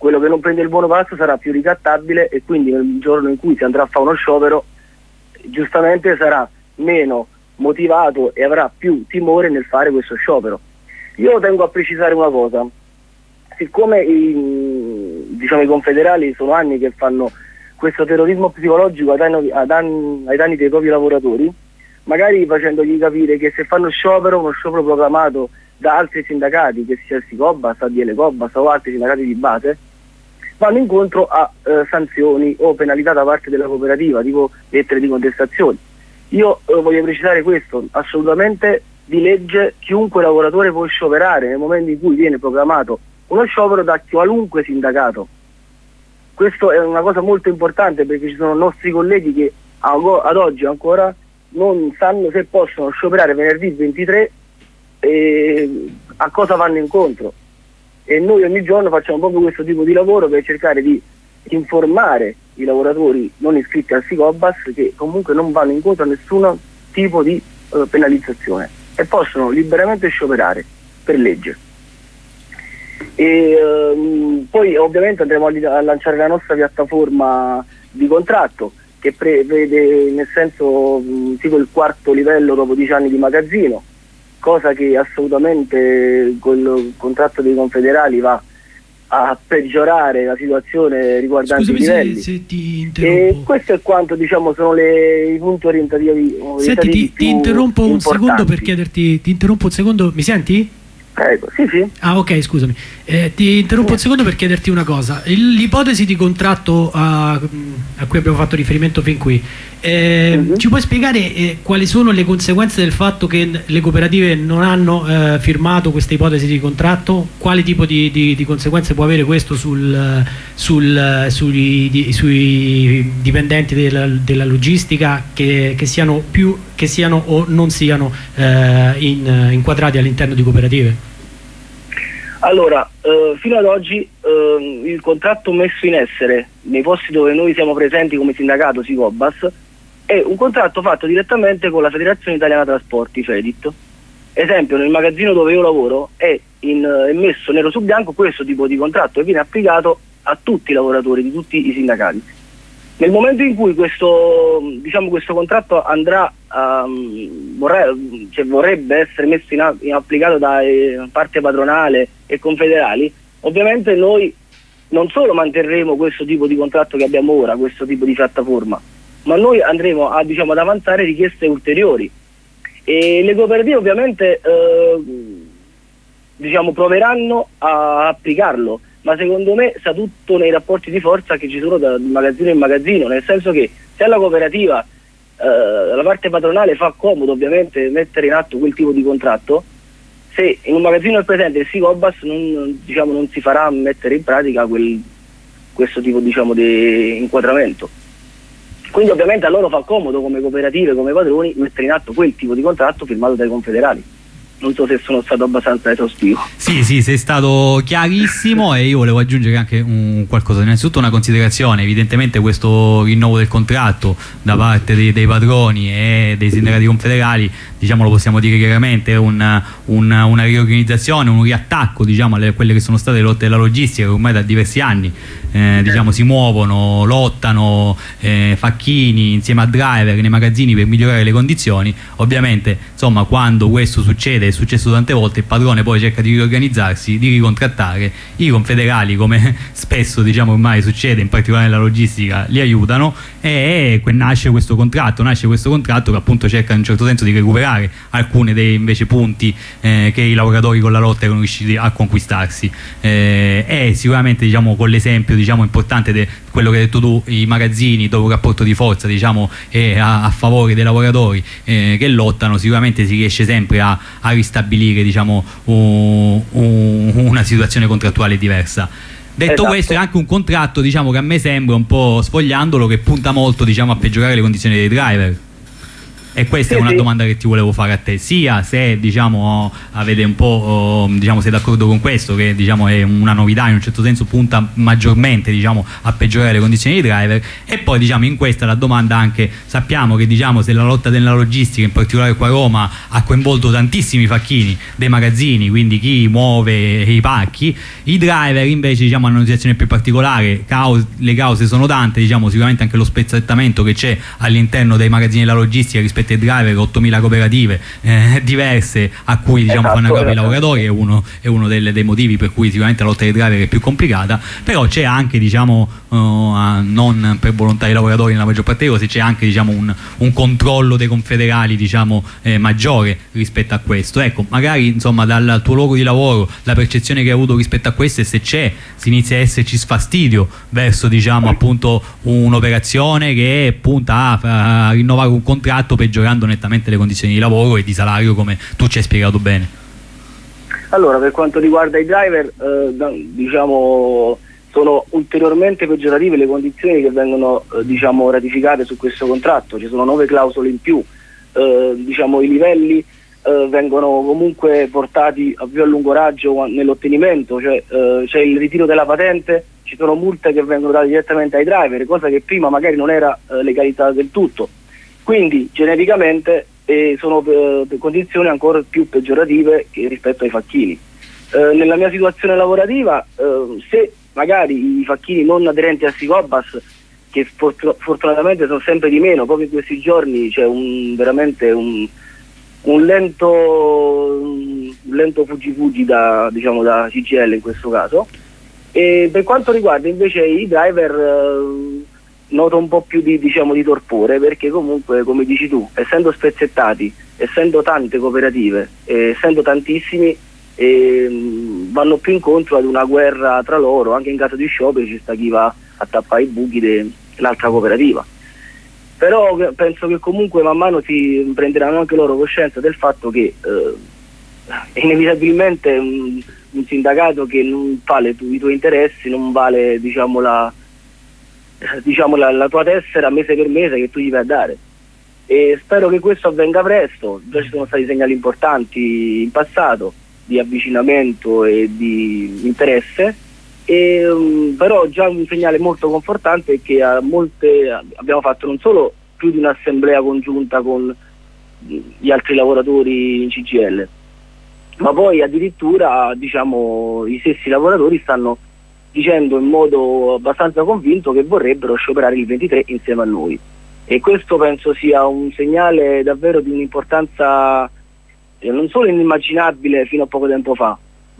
quello che non prende il buono pasto sarà più ricattabile e quindi nel giorno in cui si andrà a fare uno sciopero giustamente sarà meno motivato e avrà più timore nel fare questo sciopero. Io tengo a precisare una cosa: siccome i confederali sono anni che fanno questo terrorismo psicologico ai danni dei propri lavoratori, magari facendogli capire che se fanno uno sciopero proclamato da altri sindacati, che sia il Sicobas, ADL Cobas o altri sindacati di base, vanno incontro a sanzioni o penalità da parte della cooperativa, tipo lettere di contestazione. Io voglio precisare questo: assolutamente di legge chiunque lavoratore può scioperare nel momento in cui viene proclamato uno sciopero da qualunque sindacato. Questo è una cosa molto importante, perché ci sono nostri colleghi che ad oggi ancora non sanno se possono scioperare venerdì 23 e a cosa vanno incontro. E noi ogni giorno facciamo proprio questo tipo di lavoro per cercare di informare i lavoratori non iscritti al Sicobas che comunque non vanno incontro a nessun tipo di penalizzazione e possono liberamente scioperare per legge. E poi ovviamente andremo a lanciare la nostra piattaforma di contratto, che prevede, nel senso, tipo il 4° livello dopo 10 anni di magazzino, cosa che assolutamente col contratto dei confederali va a peggiorare la situazione riguardante i livelli. Se ti interrompo. E questo è quanto, diciamo, sono i punti orientativi. Senti, ti interrompo un secondo per chiederti, mi senti? Prego, sì. Ah, ok, scusami. Ti interrompo un secondo per chiederti una cosa. L'ipotesi di contratto a cui abbiamo fatto riferimento fin qui, ci puoi spiegare quali sono le conseguenze del fatto che le cooperative non hanno firmato questa ipotesi di contratto? Quale tipo di conseguenze può avere questo sui dipendenti della logistica che siano o non siano inquadrati all'interno di cooperative? Allora, fino ad oggi il contratto messo in essere nei posti dove noi siamo presenti come sindacato Sicobas è un contratto fatto direttamente con la Federazione Italiana Trasporti, FEDIT. Esempio, nel magazzino dove io lavoro è messo nero su bianco questo tipo di contratto e viene applicato a tutti i lavoratori di tutti i sindacati. Nel momento in cui questo contratto andrà vorrebbe essere messo in applicato da parte padronale e confederali, ovviamente noi non solo manterremo questo tipo di contratto che abbiamo ora, questo tipo di piattaforma, ma noi andremo ad avanzare richieste ulteriori e le cooperative ovviamente proveranno a applicarlo, ma secondo me sta tutto nei rapporti di forza che ci sono da magazzino in magazzino, nel senso che se alla cooperativa la parte padronale fa comodo ovviamente mettere in atto quel tipo di contratto, se in un magazzino è presente il Sicobas non si farà mettere in pratica questo tipo di inquadramento. Quindi ovviamente a loro fa comodo come cooperative, come padroni, mettere in atto quel tipo di contratto firmato dai confederali. Non so se sono stato abbastanza esaustivo. Sì, sei stato chiarissimo e io volevo aggiungere anche qualcosa. Innanzitutto una considerazione: evidentemente questo rinnovo del contratto da parte dei padroni e dei sindacati confederali, lo possiamo dire chiaramente, è una riorganizzazione, un riattacco a quelle che sono state le lotte della logistica che ormai da diversi anni si muovono, lottano, facchini insieme a driver nei magazzini per migliorare le condizioni. Ovviamente quando questo succede, è successo tante volte, il padrone poi cerca di riorganizzarsi, di ricontrattare. I confederali, come spesso ormai succede, in particolare nella logistica, li aiutano e nasce questo contratto che appunto cerca in un certo senso di recuperare alcuni dei invece punti che i lavoratori con la lotta erano riusciti a conquistarsi. E sicuramente con l'esempio importante di quello che hai detto tu, i magazzini dopo un rapporto di forza a favore dei lavoratori che lottano, sicuramente si riesce sempre a ristabilire una situazione contrattuale diversa. Detto questo, è anche un contratto che a me sembra, un po' sfogliandolo, che punta molto a peggiorare le condizioni dei driver. E questa è una domanda che ti volevo fare a te, sia se diciamo avete un po' diciamo sei d'accordo con questo, che diciamo è una novità, in un certo senso punta maggiormente diciamo a peggiorare le condizioni dei driver, e poi diciamo in questa la domanda anche, sappiamo che diciamo se la lotta della logistica, in particolare qua a Roma, ha coinvolto tantissimi facchini dei magazzini, quindi chi muove i pacchi, i driver invece diciamo hanno una situazione più particolare, le cause sono tante, diciamo sicuramente anche lo spezzettamento che c'è all'interno dei magazzini della logistica rispetto ai driver, 8.000 cooperative diverse a cui diciamo fanno capo i lavoratori, è uno dei motivi per cui sicuramente la lotta dei driver è più complicata, però c'è anche diciamo non per volontà dei lavoratori nella maggior parte dei casi, c'è anche diciamo un controllo dei confederali diciamo maggiore rispetto a questo. Ecco, magari insomma dal tuo luogo di lavoro la percezione che hai avuto rispetto a questo, e se si inizia a esserci sfastidio verso diciamo appunto un'operazione che punta a rinnovare un contratto peggiorando nettamente le condizioni di lavoro e di salario, come tu ci hai spiegato bene. Allora, per quanto riguarda i driver, diciamo sono ulteriormente peggiorative le condizioni che vengono diciamo ratificate su questo contratto. Ci sono 9 clausole in più, diciamo i livelli vengono comunque portati a più a lungo raggio nell'ottenimento, cioè c'è il ritiro della patente, ci sono multe che vengono date direttamente ai driver, cosa che prima magari non era legalizzata del tutto. Quindi genericamente sono condizioni ancora più peggiorative rispetto ai facchini. Nella mia situazione lavorativa, se magari i facchini non aderenti al Sicobas, che fortunatamente sono sempre di meno, proprio in questi giorni c'è veramente un lento fuggi da CGIL in questo caso. E per quanto riguarda invece i driver, noto un po' più di torpore, perché comunque, come dici tu, essendo spezzettati, essendo tante cooperative, essendo tantissimi, vanno più incontro ad una guerra tra loro. Anche in caso di sciopero ci sta chi va a tappare i buchi dell'altra cooperativa. Però penso che comunque man mano si prenderanno anche loro coscienza del fatto che inevitabilmente un sindacato che non vale i tuoi interessi, non vale la tua tessera mese per mese che tu gli vai a dare. E spero che questo avvenga presto. Già ci sono stati segnali importanti in passato di avvicinamento e di interesse, però già un segnale molto confortante è che abbiamo fatto non solo più di un'assemblea congiunta con gli altri lavoratori in CGIL, ma poi addirittura i stessi lavoratori stanno dicendo in modo abbastanza convinto che vorrebbero scioperare il 23 insieme a noi, e questo penso sia un segnale davvero di un'importanza non solo inimmaginabile fino a poco tempo fa,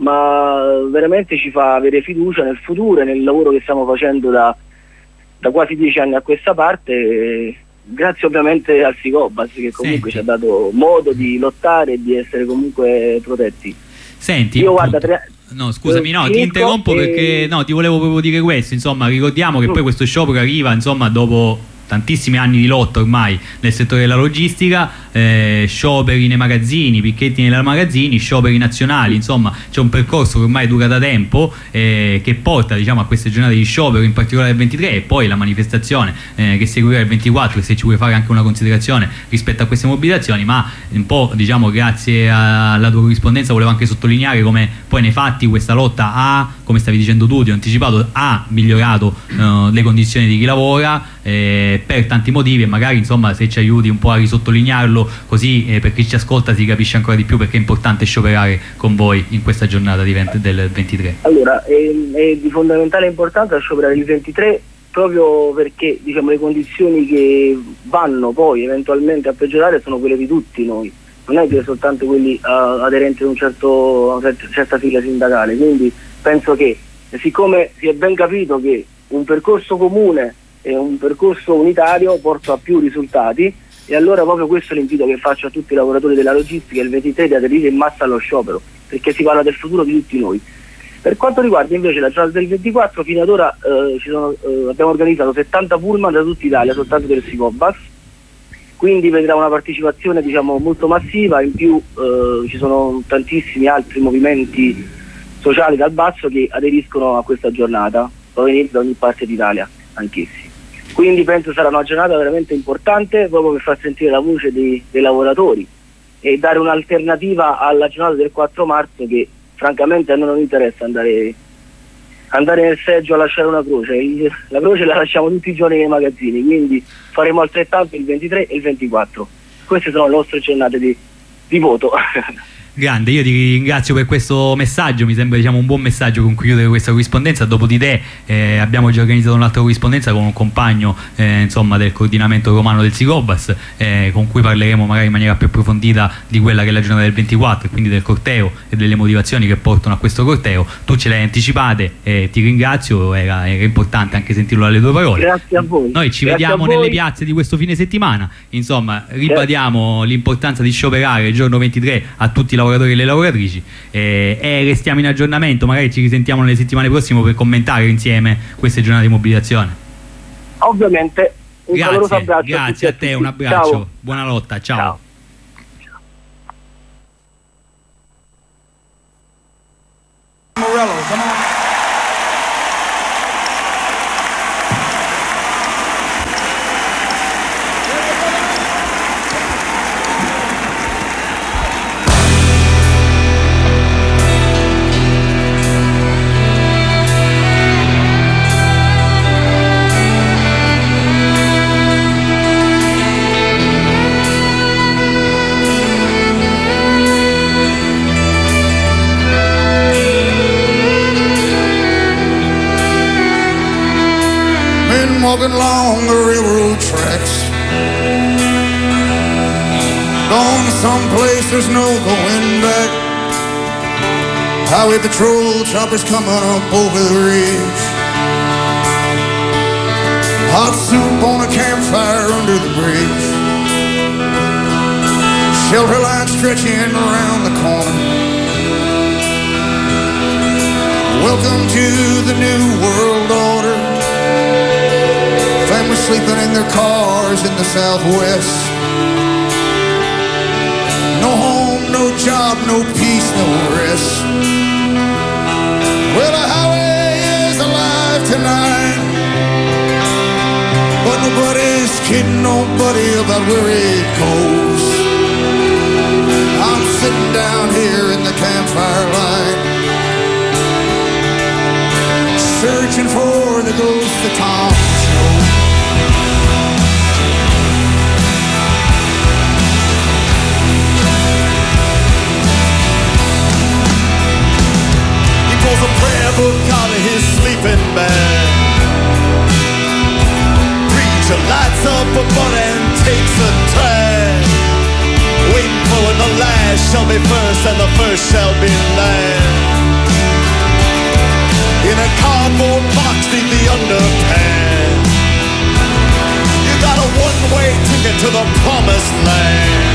ma veramente ci fa avere fiducia nel futuro e nel lavoro che stiamo facendo da quasi 10 anni a questa parte, grazie ovviamente al Sicobas, che comunque ci ha dato modo di lottare e di essere comunque protetti. Senti, io guarda, no, scusami, ti interrompo perché ti volevo proprio dire questo, insomma, ricordiamo che poi questo sciopero arriva, insomma, dopo tantissimi anni di lotta ormai nel settore della logistica, scioperi nei magazzini, picchetti nei magazzini, scioperi nazionali, insomma c'è un percorso che ormai dura da tempo, che porta a queste giornate di sciopero, in particolare il 23, e poi la manifestazione che seguirà il 24, e se ci vuoi fare anche una considerazione rispetto a queste mobilitazioni. Ma un po' grazie alla tua corrispondenza volevo anche sottolineare come poi nei fatti questa lotta ha, come stavi dicendo tu, ti ho anticipato, ha migliorato le condizioni di chi lavora per tanti motivi, e magari insomma se ci aiuti un po' a risottolinearlo così per chi ci ascolta si capisce ancora di più perché è importante scioperare con voi in questa giornata del 23. Allora, è di fondamentale importanza scioperare il 23 proprio perché le condizioni che vanno poi eventualmente a peggiorare sono quelle di tutti noi, non è che soltanto quelli aderenti a una certa sigla sindacale. Quindi penso che, siccome si è ben capito che un percorso comune e un percorso unitario porta a più risultati, e allora proprio questo è l'invito che faccio a tutti i lavoratori della logistica il 23, di aderire in massa allo sciopero, perché si parla del futuro di tutti noi. Per quanto riguarda invece la giornata del 24, fino ad ora abbiamo organizzato 70 pullman da tutta Italia soltanto per il Sicobas, quindi vedrà una partecipazione molto massiva. In più ci sono tantissimi altri movimenti sociali dal basso che aderiscono a questa giornata, provenienti da ogni parte d'Italia, anch'essi. Quindi penso sarà una giornata veramente importante proprio per far sentire la voce dei lavoratori e dare un'alternativa alla giornata del 4 marzo che francamente a noi non interessa andare nel seggio a lasciare una croce. La croce la lasciamo tutti i giorni nei magazzini, quindi faremo altrettanto il 23 e il 24. Queste sono le nostre giornate di voto. Grande, io ti ringrazio per questo messaggio, mi sembra un buon messaggio con cui chiudere questa corrispondenza. Dopo di te abbiamo già organizzato un'altra corrispondenza con un compagno del coordinamento romano del Sigobas, con cui parleremo magari in maniera più approfondita di quella che è la giornata del 24 e quindi del corteo e delle motivazioni che portano a questo corteo. Tu ce le hai anticipate e ti ringrazio, era importante anche sentirlo dalle tue parole. Grazie a voi. Noi ci vediamo nelle piazze di questo fine settimana, ribadiamo l'importanza di scioperare il giorno 23 a tutti i lavoratori e le lavoratrici e restiamo in aggiornamento, magari ci risentiamo nelle settimane prossime per commentare insieme queste giornate di mobilitazione. Ovviamente un caloroso abbraccio. Grazie a te, un abbraccio. Ciao. Buona lotta, ciao. Morello, come on. Walking along the railroad tracks, going to some place there's no going back. Highway patrol choppers coming up over the ridge. Hot soup on a campfire under the bridge. Shelter line stretching around the corner. Welcome to the new world order. Families sleeping in their cars in the Southwest. No home, no job, no peace, no rest. Well, the highway is alive tonight, but nobody's kidding nobody about where it goes. I'm sitting down here in the campfire light, searching for the ghost of Tom Snow. Pulls a prayer book out of his sleeping bag. Preacher lights up a butt and takes a drag, waiting for when the last shall be first and the first shall be last. In a cardboard box neath the underpants, you got a one-way ticket to the promised land.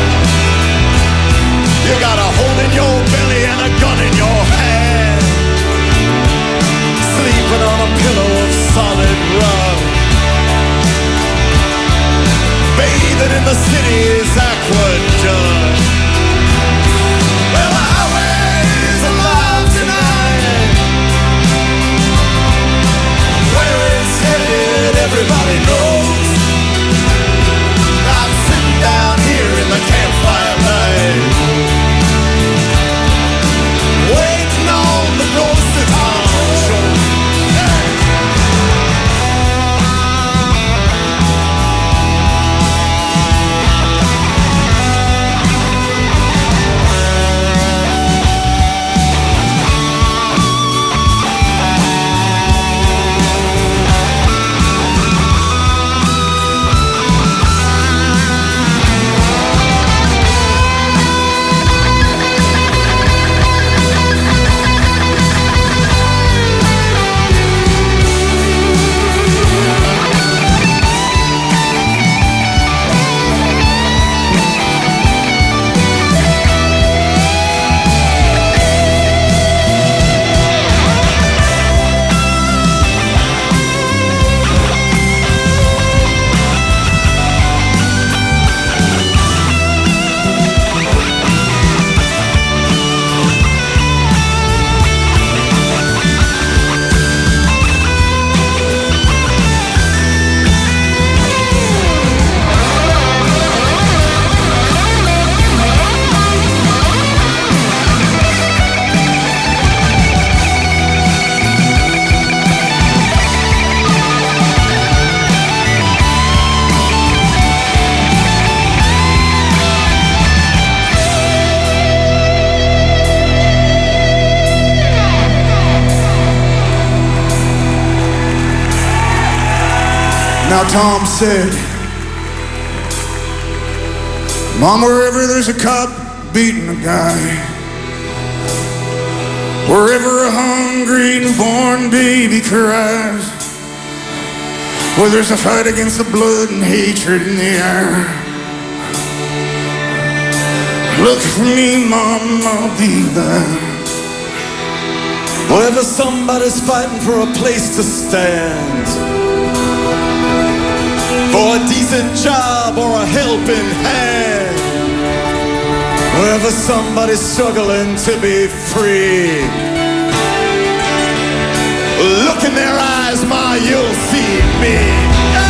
You got a hole in your belly and a gun in your hand, sleeping on a pillow of solid rock, bathing in the city's aqueduct. Well, the highway is alive tonight. Where it's headed, everybody knows. I'm sitting down here in the campfire light, waiting on the ghost of Tom Show. Now Tom said, Mom, wherever there's a cop beating a guy, wherever a hungry newborn baby cries, where there's a fight against the blood and hatred in the air, look for me, Mom, I'll be there. Wherever somebody's fighting for a place to stand, for a decent job or a helping hand, wherever somebody's struggling to be free, look in their eyes, Ma, you'll see me.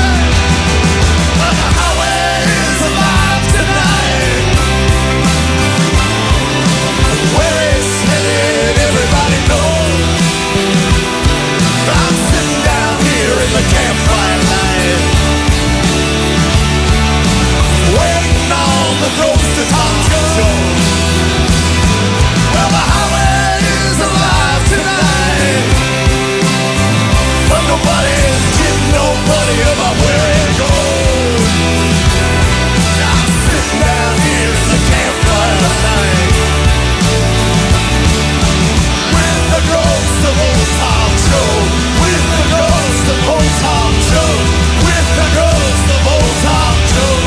The campfire light, waiting on the ghost to talk to. Well, the highway is alive tonight, but nobody's kidding nobody about where it goes. I'm sitting down here in the campfire light, with the ghost of old Tom Joe, with the ghost of old Tom Joe, with the ghost of old Tom Joe.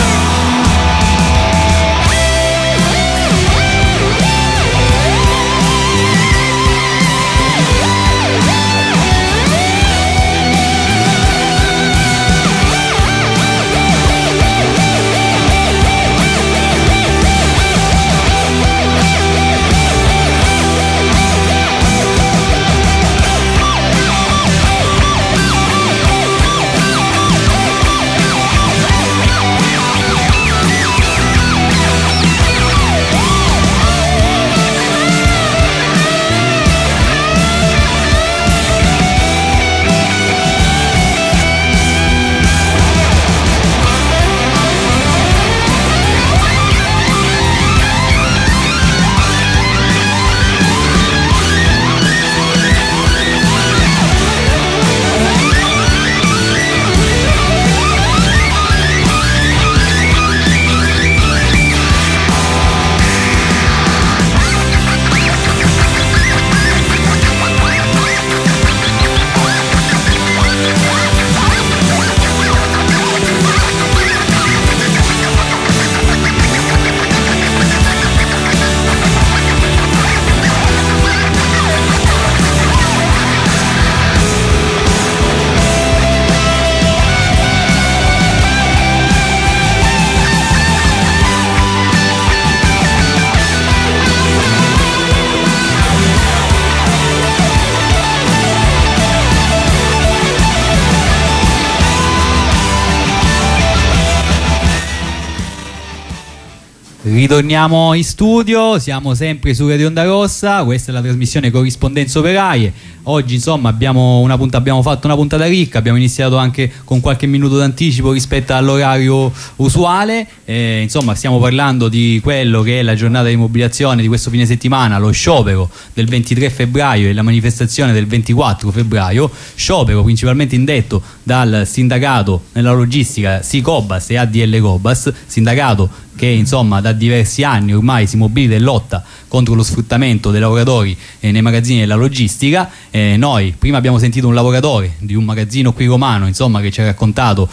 Ritorniamo in studio, siamo sempre su Radio Onda Rossa, questa è la trasmissione Corrispondenze Operaie. Oggi insomma abbiamo fatto una puntata ricca, abbiamo iniziato anche con qualche minuto d'anticipo rispetto all'orario usuale, insomma stiamo parlando di quello che è la giornata di mobilitazione di questo fine settimana, lo sciopero del 23 febbraio e la manifestazione del 24 febbraio, sciopero principalmente indetto dal sindacato nella logistica SICOBAS e ADL Cobas, sindacato che insomma da diversi anni ormai si mobilita e lotta contro lo sfruttamento dei lavoratori nei magazzini della logistica. Noi prima abbiamo sentito un lavoratore di un magazzino qui romano insomma che ci ha raccontato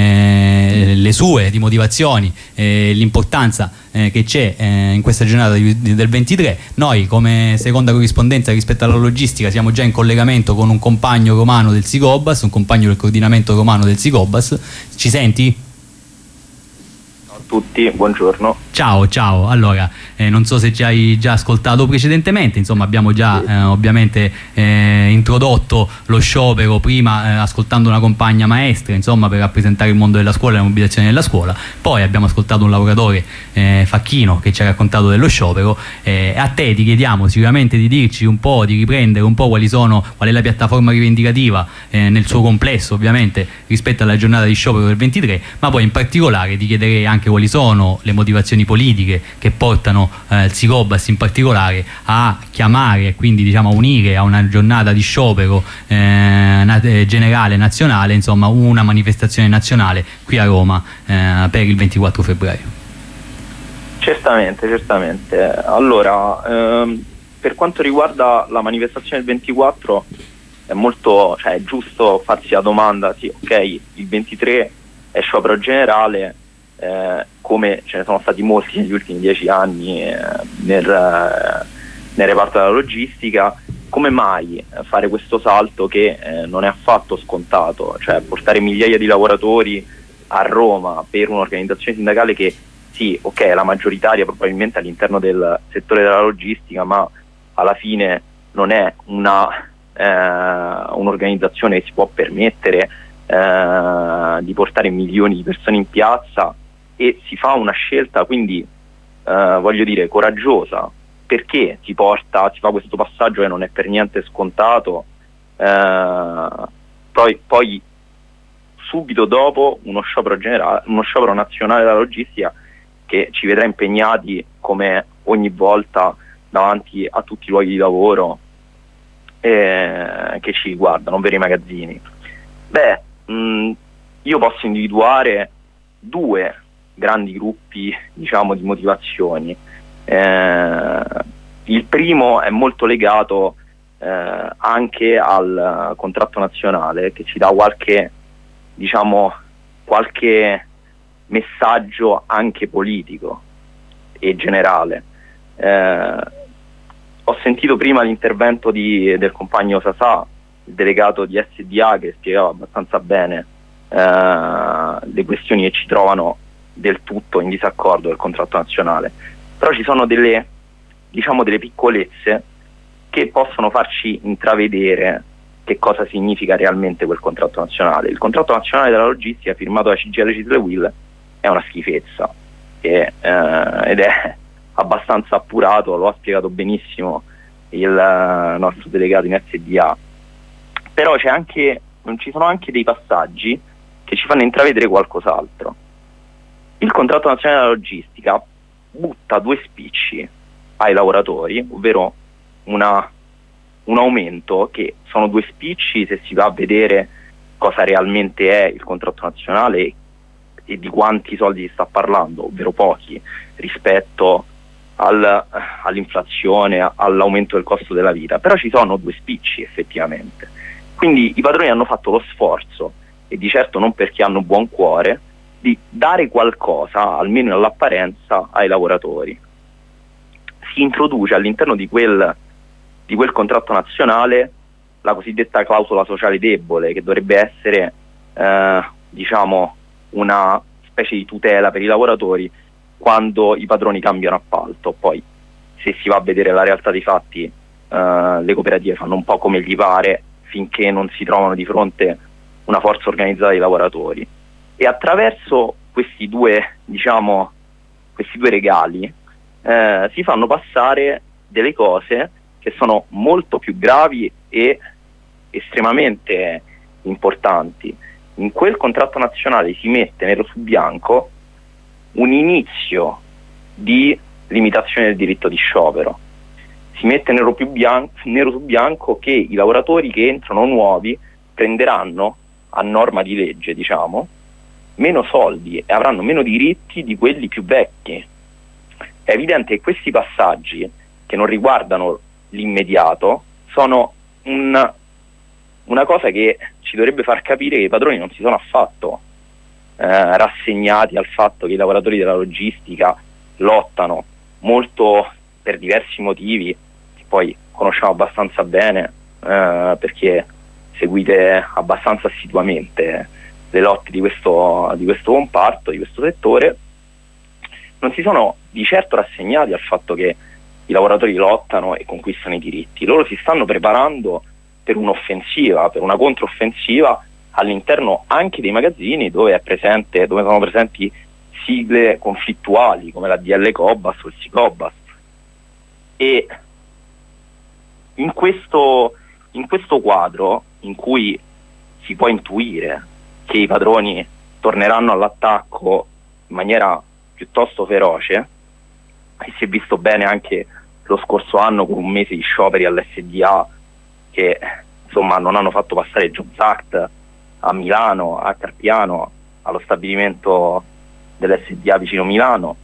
le sue motivazioni, l'importanza che c'è in questa giornata del 23. Noi come seconda corrispondenza rispetto alla logistica siamo già in collegamento con un compagno romano del SICOBAS, un compagno del coordinamento romano del SICOBAS. Ci senti? Tutti, buongiorno. Ciao, allora non so se ci hai già ascoltato precedentemente, insomma abbiamo già ovviamente introdotto lo sciopero prima ascoltando una compagna maestra insomma per rappresentare il mondo della scuola e la mobilitazione della scuola, poi abbiamo ascoltato un lavoratore Facchino che ci ha raccontato dello sciopero. A te ti chiediamo sicuramente di dirci un po', di riprendere un po' qual è la piattaforma rivendicativa nel suo complesso ovviamente rispetto alla giornata di sciopero del 23, ma poi in particolare ti chiederei anche quali sono le motivazioni motivazioni politiche che portano il Sicobas in particolare a chiamare e quindi diciamo a unire a una giornata di sciopero generale nazionale, insomma una manifestazione nazionale qui a Roma per il 24 febbraio. Certamente. Allora, per quanto riguarda la manifestazione del 24 è giusto farsi la domanda, sì, ok, il 23 è sciopero generale, come ce ne sono stati molti negli ultimi 10 anni nel reparto della logistica, come mai fare questo salto che non è affatto scontato, cioè portare migliaia di lavoratori a Roma per un'organizzazione sindacale che sì, ok, è la maggioritaria probabilmente all'interno del settore della logistica, ma alla fine non è un'organizzazione che si può permettere di portare milioni di persone in piazza, e si fa una scelta quindi voglio dire coraggiosa, perché si fa questo passaggio che non è per niente scontato, poi subito dopo uno sciopero nazionale della logistica che ci vedrà impegnati come ogni volta davanti a tutti i luoghi di lavoro che ci guardano, ovvero i magazzini. Io posso individuare due grandi gruppi, diciamo, di motivazioni. Il primo è molto legato anche al contratto nazionale, che ci dà qualche messaggio anche politico e generale. Ho sentito prima l'intervento del compagno Sasà, il delegato di SDA, che spiegava abbastanza bene le questioni che ci trovano del tutto in disaccordo del contratto nazionale, però ci sono delle piccolezze che possono farci intravedere che cosa significa realmente quel contratto nazionale. Il contratto nazionale della logistica firmato da CGIL, CISL e UIL è una schifezza ed è abbastanza appurato, lo ha spiegato benissimo il nostro delegato in SDA, però ci sono anche dei passaggi che ci fanno intravedere qualcos'altro. Il contratto nazionale della logistica butta due spicci ai lavoratori, ovvero un aumento che sono due spicci se si va a vedere cosa realmente è il contratto nazionale e di quanti soldi si sta parlando, ovvero pochi rispetto all'inflazione, all'aumento del costo della vita, però ci sono due spicci effettivamente. Quindi i padroni hanno fatto lo sforzo, e di certo non perché hanno buon cuore, di dare qualcosa, almeno all'apparenza, ai lavoratori. Si introduce all'interno di quel contratto nazionale la cosiddetta clausola sociale debole, che dovrebbe essere una specie di tutela per i lavoratori quando i padroni cambiano appalto. Poi, se si va a vedere la realtà dei fatti, le cooperative fanno un po' come gli pare finché non si trovano di fronte una forza organizzata di lavoratori, e attraverso questi due regali si fanno passare delle cose che sono molto più gravi e estremamente importanti. In quel contratto nazionale si mette nero su bianco un inizio di limitazione del diritto di sciopero. Si mette nero su bianco che i lavoratori che entrano nuovi prenderanno, a norma di legge, meno soldi e avranno meno diritti di quelli più vecchi. È evidente che questi passaggi, che non riguardano l'immediato, sono una cosa che ci dovrebbe far capire che i padroni non si sono affatto rassegnati al fatto che i lavoratori della logistica lottano molto per diversi motivi che poi conosciamo abbastanza bene, perché seguite abbastanza assiduamente le lotte di questo comparto, di questo settore. Non si sono di certo rassegnati al fatto che i lavoratori lottano e conquistano i diritti. Loro si stanno preparando per un'offensiva, per una controffensiva all'interno anche dei magazzini dove sono presenti sigle conflittuali come la DL Cobas o il Sicobas. E in questo quadro, in cui si può intuire che i padroni torneranno all'attacco in maniera piuttosto feroce, e si è visto bene anche lo scorso anno con un mese di scioperi all'SDA che insomma non hanno fatto passare il Jobs Act a Milano, a Carpiano, allo stabilimento dell'SDA vicino Milano.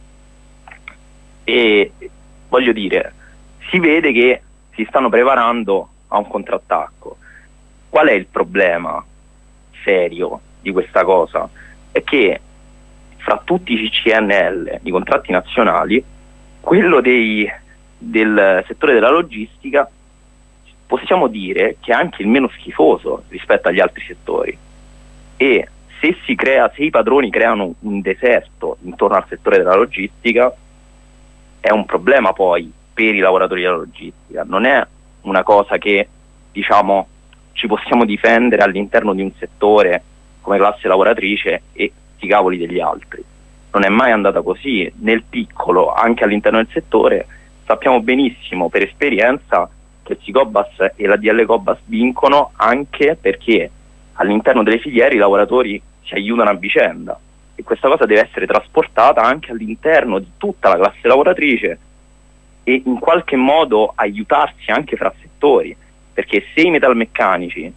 E voglio dire, si vede che si stanno preparando a un contrattacco. Qual è il problema serio di questa cosa? È che fra tutti i CCNL, i contratti nazionali, quello del settore della logistica possiamo dire che è anche il meno schifoso rispetto agli altri settori, e se i padroni creano un deserto intorno al settore della logistica è un problema poi per i lavoratori della logistica. Non è una cosa che diciamo ci possiamo difendere all'interno di un settore come classe lavoratrice e sti cavoli degli altri. Non è mai andata così. Nel piccolo, anche all'interno del settore, sappiamo benissimo per esperienza che il Sicobas e la DL Cobas vincono anche perché all'interno delle filiere i lavoratori si aiutano a vicenda, e questa cosa deve essere trasportata anche all'interno di tutta la classe lavoratrice e in qualche modo aiutarsi anche fra settori, perché se i metalmeccanici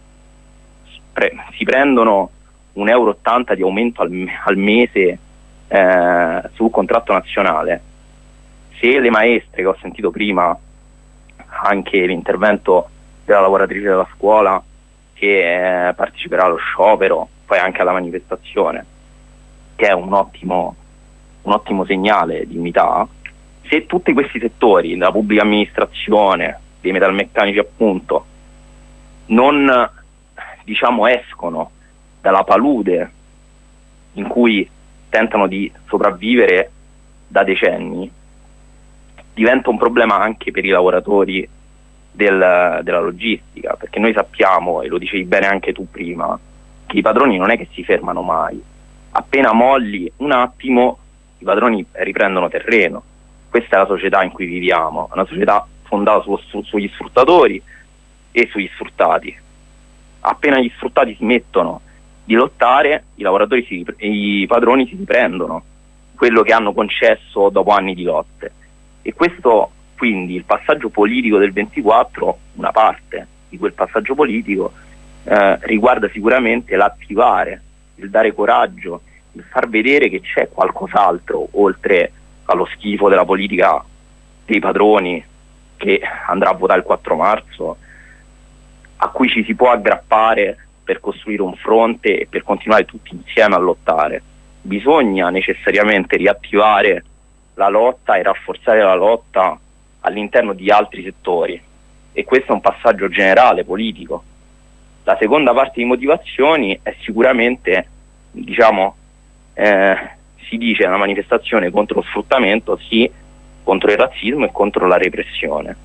si prendono €1,80 di aumento al mese sul contratto nazionale, se le maestre, che ho sentito prima anche l'intervento della lavoratrice della scuola che parteciperà allo sciopero, poi anche alla manifestazione, che è un ottimo segnale di unità, se tutti questi settori, della pubblica amministrazione, dei metalmeccanici appunto, non diciamo escono dalla palude in cui tentano di sopravvivere da decenni, diventa un problema anche per i lavoratori della logistica, perché noi sappiamo, e lo dicevi bene anche tu prima, che i padroni non è che si fermano mai. Appena molli un attimo i padroni riprendono terreno. Questa è la società in cui viviamo, una società fondata sugli sfruttatori e sugli sfruttati. Appena gli sfruttati smettono di lottare, i padroni si riprendono quello che hanno concesso dopo anni di lotte. E questo, quindi, il passaggio politico del 24, una parte di quel passaggio politico riguarda sicuramente l'attivare, il dare coraggio, il far vedere che c'è qualcos'altro oltre allo schifo della politica dei padroni che andrà a votare il 4 marzo, a cui ci si può aggrappare per costruire un fronte e per continuare tutti insieme a lottare. Bisogna necessariamente riattivare la lotta e rafforzare la lotta all'interno di altri settori, e questo è un passaggio generale politico. La seconda parte di motivazioni è sicuramente, diciamo, si dice una manifestazione contro lo sfruttamento, sì, contro il razzismo e contro la repressione.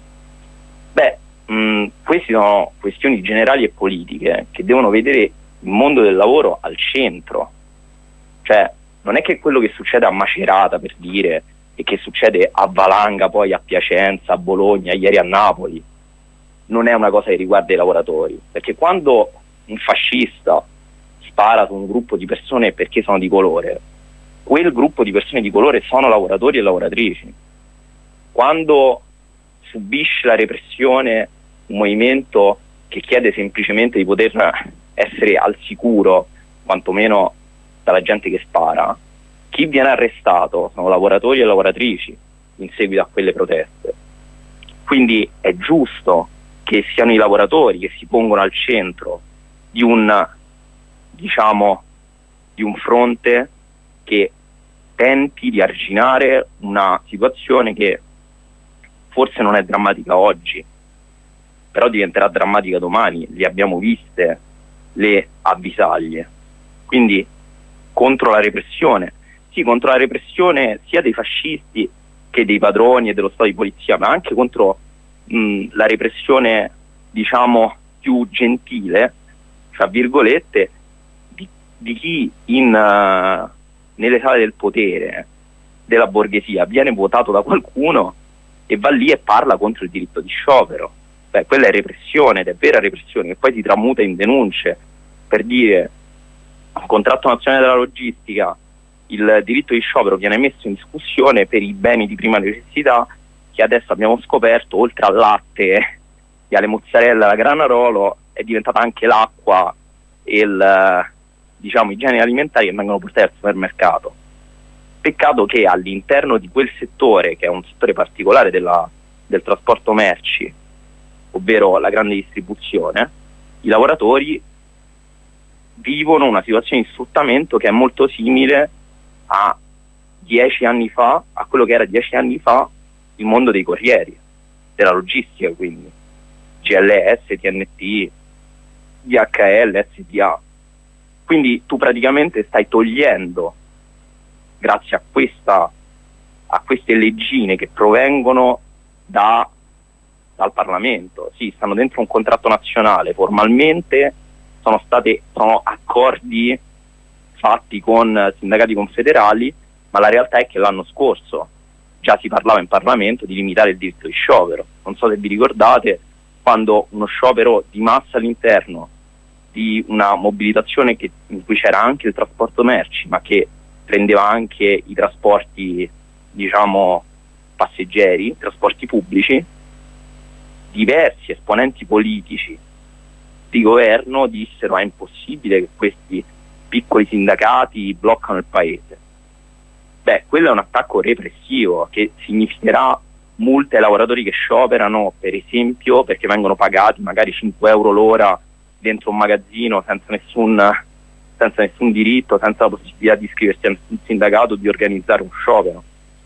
Queste sono questioni generali e politiche che devono vedere il mondo del lavoro al centro. Cioè, non è che quello che succede a Macerata, per dire, e che succede a Valanga, poi a Piacenza, a Bologna, ieri a Napoli, non è una cosa che riguarda i lavoratori, perché quando un fascista spara su un gruppo di persone perché sono di colore, quel gruppo di persone di colore sono lavoratori e lavoratrici. Quando subisce la repressione un movimento che chiede semplicemente di poter essere al sicuro, quantomeno dalla gente che spara, chi viene arrestato sono lavoratori e lavoratrici in seguito a quelle proteste. Quindi è giusto che siano i lavoratori che si pongono al centro di un fronte che tenti di arginare una situazione che forse non è drammatica oggi, però diventerà drammatica domani. Le abbiamo viste le avvisaglie. Quindi contro la repressione, sì, contro la repressione sia dei fascisti che dei padroni e dello Stato di polizia, ma anche contro la repressione, diciamo, più gentile, tra virgolette, di chi nelle sale del potere della borghesia viene votato da qualcuno e va lì e parla contro il diritto di sciopero. Quella è repressione, ed è vera repressione, che poi si tramuta in denunce. Per dire, il contratto nazionale della logistica il diritto di sciopero viene messo in discussione per i beni di prima necessità, che adesso abbiamo scoperto, oltre al latte e alle mozzarella, alla Granarolo, è diventata anche l'acqua e i generi alimentari che vengono portati al supermercato. Peccato che all'interno di quel settore, che è un settore particolare del trasporto merci, ovvero la grande distribuzione, i lavoratori vivono una situazione di sfruttamento che è molto simile a 10 anni fa, a quello che era 10 anni fa il mondo dei corrieri, della logistica, quindi GLS, TNT, DHL, SDA. Quindi tu praticamente stai togliendo, grazie a queste leggine che provengono dal Parlamento, sì, stanno dentro un contratto nazionale, formalmente sono accordi fatti con sindacati confederali, ma la realtà è che l'anno scorso già si parlava in Parlamento di limitare il diritto di sciopero. Non so se vi ricordate, quando uno sciopero di massa all'interno di una mobilitazione in cui c'era anche il trasporto merci, ma che prendeva anche i trasporti, passeggeri, trasporti pubblici, diversi esponenti politici di governo dissero: è impossibile che questi piccoli sindacati bloccano il paese. Beh, quello è un attacco repressivo che significherà multe ai lavoratori che scioperano, per esempio perché vengono pagati magari 5 euro l'ora dentro un magazzino senza nessun diritto, senza la possibilità di iscriversi a un sindacato, di organizzare un sciopero.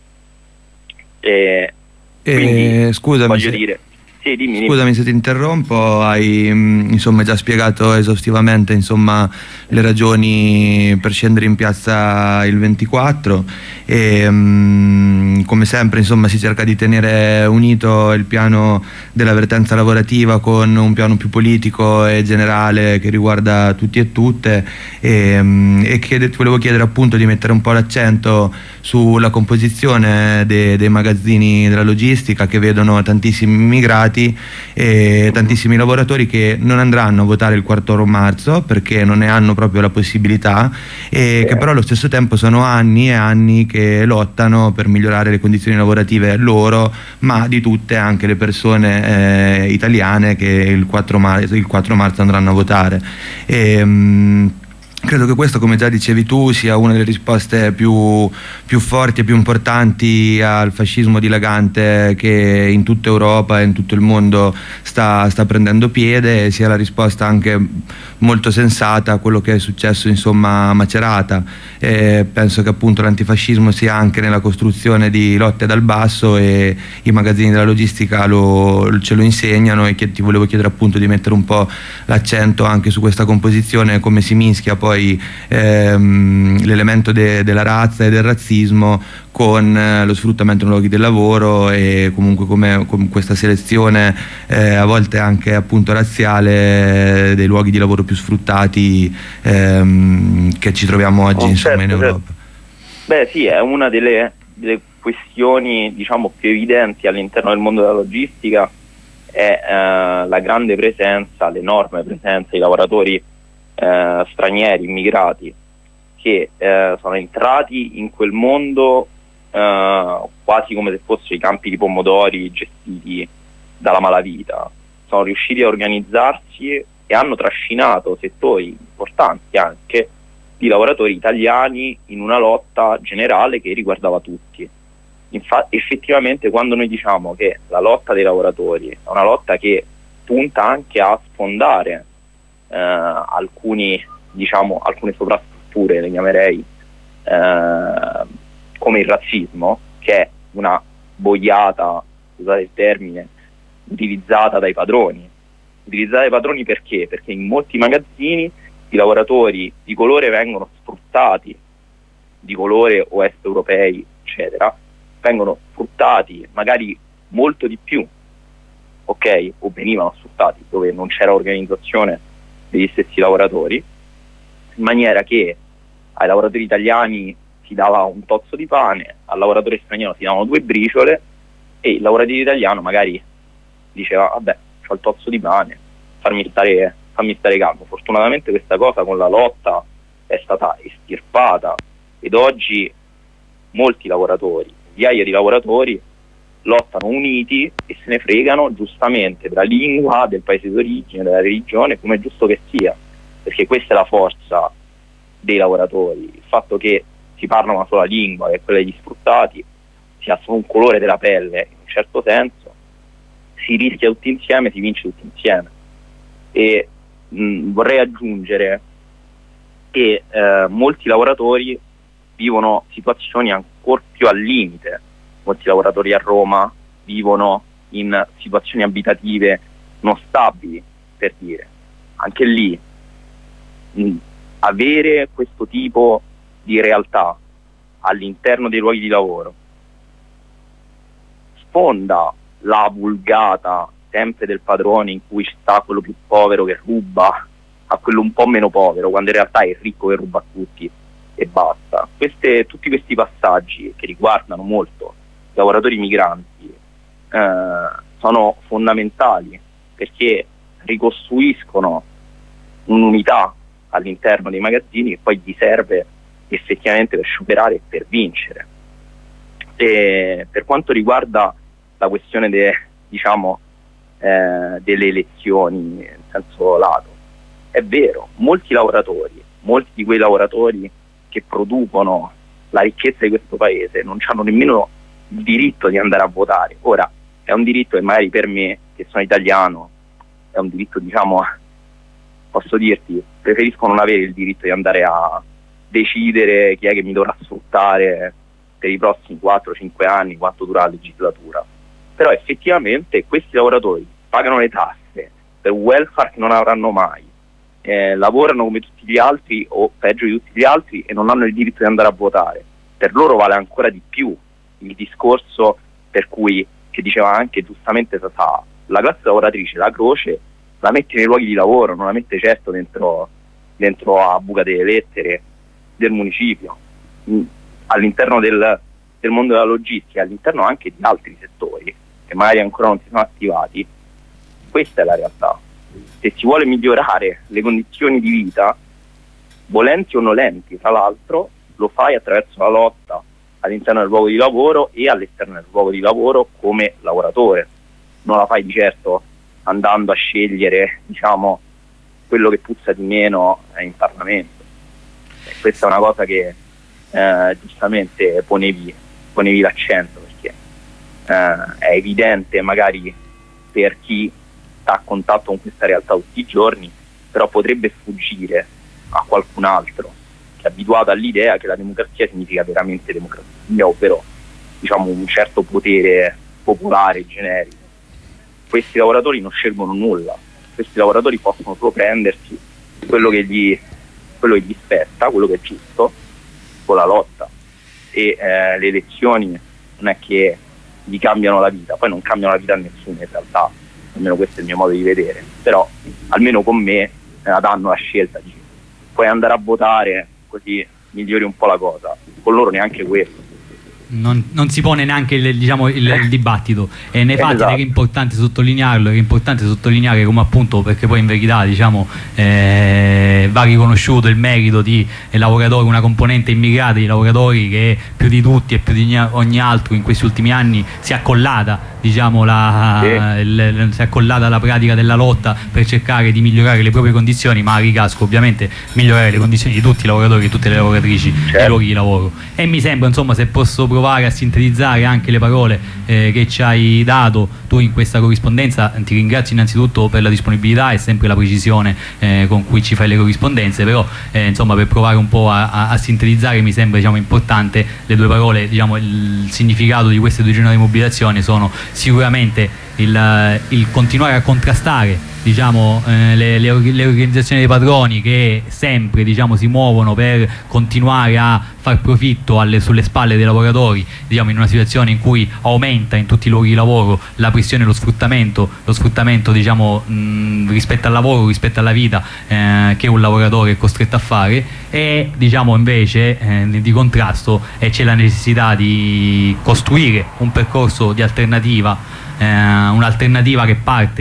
Quindi, scusami, voglio dire, sì, dimmi. Scusami se ti interrompo, hai già spiegato esaustivamente le ragioni per scendere in piazza il 24 e come sempre si cerca di tenere unito il piano della vertenza lavorativa con un piano più politico e generale che riguarda tutti e tutte e ti volevo chiedere appunto di mettere un po' l'accento sulla composizione dei magazzini della logistica, che vedono tantissimi immigrati e tantissimi lavoratori che non andranno a votare il 4 marzo perché non ne hanno proprio la possibilità e che però allo stesso tempo sono anni e anni che lottano per migliorare le condizioni lavorative loro, ma di tutte anche le persone italiane che il 4 marzo andranno a votare. Credo che questo, come già dicevi tu, sia una delle risposte più forti e più importanti al fascismo dilagante che in tutta Europa e in tutto il mondo sta prendendo piede, e sia la risposta anche molto sensata a quello che è successo a Macerata. Penso che appunto l'antifascismo sia anche nella costruzione di lotte dal basso e i magazzini della logistica ce lo insegnano, e ti volevo chiedere appunto di mettere un po' l'accento anche su questa composizione, come si mischia poi l'elemento della razza e del razzismo con lo sfruttamento nei luoghi del lavoro, e comunque come questa selezione a volte anche appunto razziale dei luoghi di lavoro più sfruttati che ci troviamo oggi in Europa. Beh sì, è una delle questioni più evidenti all'interno del mondo della logistica, è la grande presenza, l'enorme presenza di lavoratori stranieri, immigrati, che sono entrati in quel mondo quasi come se fossero i campi di pomodori gestiti dalla malavita. Sono riusciti a organizzarsi e hanno trascinato settori importanti anche di lavoratori italiani in una lotta generale che riguardava tutti. Infatti, effettivamente, quando noi diciamo che la lotta dei lavoratori è una lotta che punta anche a sfondare alcune sovrastrutture, le chiamerei, come il razzismo, che è una boiata, scusate il termine, utilizzata dai padroni. Perché? Perché in molti magazzini i lavoratori di colore vengono sfruttati, di colore o est europei, eccetera, vengono sfruttati magari molto di più, ok? O venivano sfruttati dove non c'era organizzazione degli stessi lavoratori, in maniera che ai lavoratori italiani si dava un tozzo di pane, al lavoratore straniero si davano 2 briciole, e il lavoratore italiano magari diceva: vabbè, c'ho il tozzo di pane, fammi stare calmo. Fortunatamente questa cosa con la lotta è stata estirpata ed oggi molti lavoratori, migliaia di lavoratori lottano uniti e se ne fregano giustamente della lingua, del paese d'origine, della religione, come è giusto che sia, perché questa è la forza dei lavoratori, il fatto che si parla una sola lingua, che è quella degli sfruttati, si ha solo un colore della pelle, in un certo senso, si rischia tutti insieme, si vince tutti insieme. E vorrei aggiungere che molti lavoratori vivono situazioni ancora più al limite, molti lavoratori a Roma vivono in situazioni abitative non stabili, per dire. Anche lì avere questo tipo di realtà all'interno dei luoghi di lavoro sfonda la vulgata sempre del padrone, in cui sta quello più povero che ruba a quello un po' meno povero, quando in realtà è il ricco che ruba a tutti e basta. Tutti questi passaggi che riguardano molto i lavoratori migranti sono fondamentali, perché ricostruiscono un'unità all'interno dei magazzini che poi gli serve effettivamente per scioperare e per vincere. E per quanto riguarda la questione delle elezioni in senso lato, è vero, molti di quei lavoratori che producono la ricchezza di questo paese non hanno nemmeno il diritto di andare a votare. Ora, è un diritto che magari per me, che sono italiano, è un diritto, posso dirti, preferisco non avere il diritto di andare a decidere chi è che mi dovrà sfruttare per i prossimi 4-5 anni, quanto dura la legislatura. Però effettivamente questi lavoratori pagano le tasse per welfare che non avranno mai, lavorano come tutti gli altri o peggio di tutti gli altri e non hanno il diritto di andare a votare. Per loro vale ancora di più il discorso per cui, che diceva anche giustamente Sasà, la classe lavoratrice, la croce, la mette nei luoghi di lavoro, non la mette certo dentro a buca delle lettere del municipio, all'interno del mondo della logistica, all'interno anche di altri settori che magari ancora non si sono attivati. Questa è la realtà. Se si vuole migliorare le condizioni di vita, volenti o nolenti, tra l'altro, lo fai attraverso la lotta all'interno del luogo di lavoro e all'esterno del luogo di lavoro come lavoratore. Non la fai di certo andando a scegliere, quello che puzza di meno in Parlamento. E questa è una cosa che giustamente ponevi l'accento, perché è evidente magari per chi sta a contatto con questa realtà tutti i giorni, però potrebbe sfuggire a qualcun altro che è abituato all'idea che la democrazia significa veramente democrazia, ovvero un certo potere popolare generico. Questi lavoratori non scelgono nulla, questi lavoratori possono solo prendersi quello che gli spetta, quello che è giusto, con la lotta. E le elezioni non è che gli cambiano la vita, poi non cambiano la vita a nessuno in realtà, almeno questo è il mio modo di vedere, però almeno con me la danno la scelta di puoi andare a votare così migliori un po' la cosa, con loro neanche questo. Non si pone neanche il dibattito, e nei fatti è importante sottolinearlo, è importante sottolineare come appunto, perché poi in verità va riconosciuto il merito di lavoratori, una componente immigrata di lavoratori che più di tutti e più di ogni altro in questi ultimi anni si è accollata si è accollata alla pratica della lotta per cercare di migliorare le proprie condizioni, ma a ricasco ovviamente migliorare le condizioni di tutti i lavoratori e tutte le lavoratrici dei luoghi di lavoro. E mi sembra, se posso provare a sintetizzare anche le parole che ci hai dato tu in questa corrispondenza, ti ringrazio innanzitutto per la disponibilità e sempre la precisione con cui ci fai le corrispondenze, però per provare un po' a sintetizzare mi sembra importante le due parole, il significato di queste 2 giornate di mobilitazione sono sicuramente il continuare a contrastare le organizzazioni dei padroni che sempre si muovono per continuare a far profitto sulle spalle dei lavoratori, in una situazione in cui aumenta in tutti i luoghi di lavoro la pressione e lo sfruttamento rispetto al lavoro, rispetto alla vita che un lavoratore è costretto a fare, e invece di contrasto c'è la necessità di costruire un percorso di alternativa, un'alternativa che parte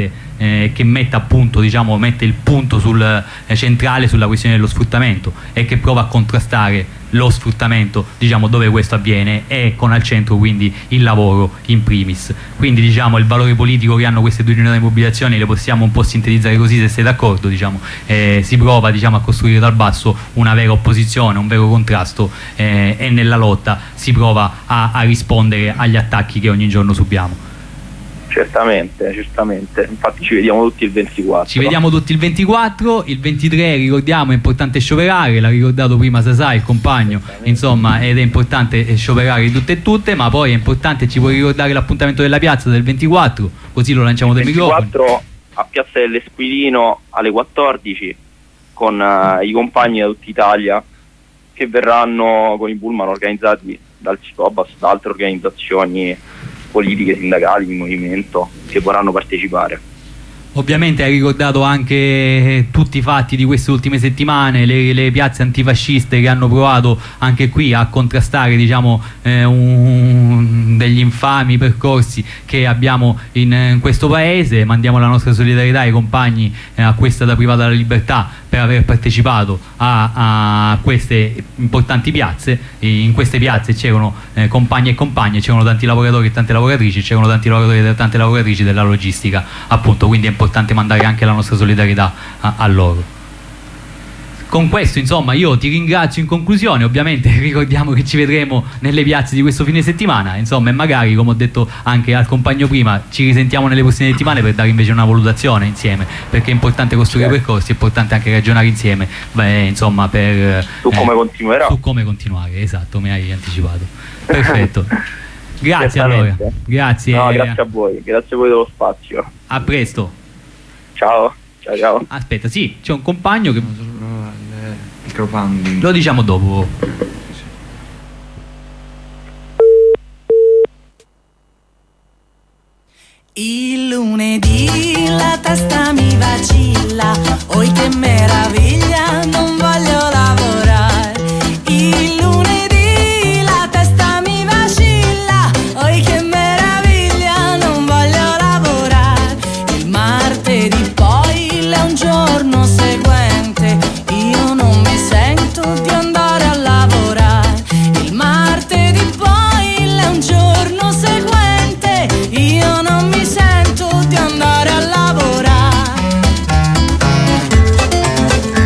che mette appunto, diciamo, mette il punto centrale sulla questione dello sfruttamento e che prova a contrastare lo sfruttamento, diciamo, dove questo avviene, e con al centro quindi il lavoro in primis. Quindi, diciamo, il valore politico che hanno queste due unità di mobilitazione le possiamo un po' sintetizzare così, se sei d'accordo, diciamo. Si prova, diciamo, a costruire dal basso una vera opposizione, un vero contrasto, e nella lotta si prova a rispondere agli attacchi che ogni giorno subiamo. Certamente, infatti ci vediamo tutti il 24. Ci vediamo tutti il 24, il 23 ricordiamo è importante scioperare, l'ha ricordato prima Sasà, il compagno, insomma, ed è importante scioperare di tutte, ma poi è importante, ci puoi ricordare l'appuntamento della piazza del 24, così lo lanciamo dai microfoni. Il 24 a Piazza dell'Esquilino alle 14 con i compagni da tutta Italia che verranno con i pullman organizzati dal Sicobas, da altre organizzazioni politiche, sindacali, di movimento che vorranno partecipare. Ovviamente hai ricordato anche tutti i fatti di queste ultime settimane, le piazze antifasciste che hanno provato anche qui a contrastare, diciamo, degli infami percorsi che abbiamo in questo paese. Mandiamo la nostra solidarietà ai compagni a cui è stata privata la libertà per aver partecipato a queste importanti piazze. In queste piazze c'erano compagni e compagne, c'erano tanti lavoratori e tante lavoratrici, c'erano tanti lavoratori e tante lavoratrici della logistica, appunto, quindi è importante mandare anche la nostra solidarietà a loro. Con questo, insomma, io ti ringrazio in conclusione. Ovviamente ricordiamo che ci vedremo nelle piazze di questo fine settimana, insomma, e magari, come ho detto anche al compagno prima, ci risentiamo nelle prossime settimane per dare invece una valutazione insieme, perché è importante costruire percorsi, è importante anche ragionare insieme, insomma, su come continuerà. Su come continuare, esatto, mi hai anticipato. Perfetto. Grazie allora. Grazie. No, grazie a voi dello spazio. A presto. Ciao. Aspetta, sì, c'è un compagno che microfunding. Lo diciamo dopo. Il lunedì la testa mi vacilla, oi che meraviglia, non voglio lavorare. Il lunedì la testa mi vacilla, oi che meraviglia, non voglio lavorare. Il martedì poi è un giorno seguente, io non mi sento di andare a lavorare. Il martedì poi è un giorno seguente, io non mi sento di andare a lavorare.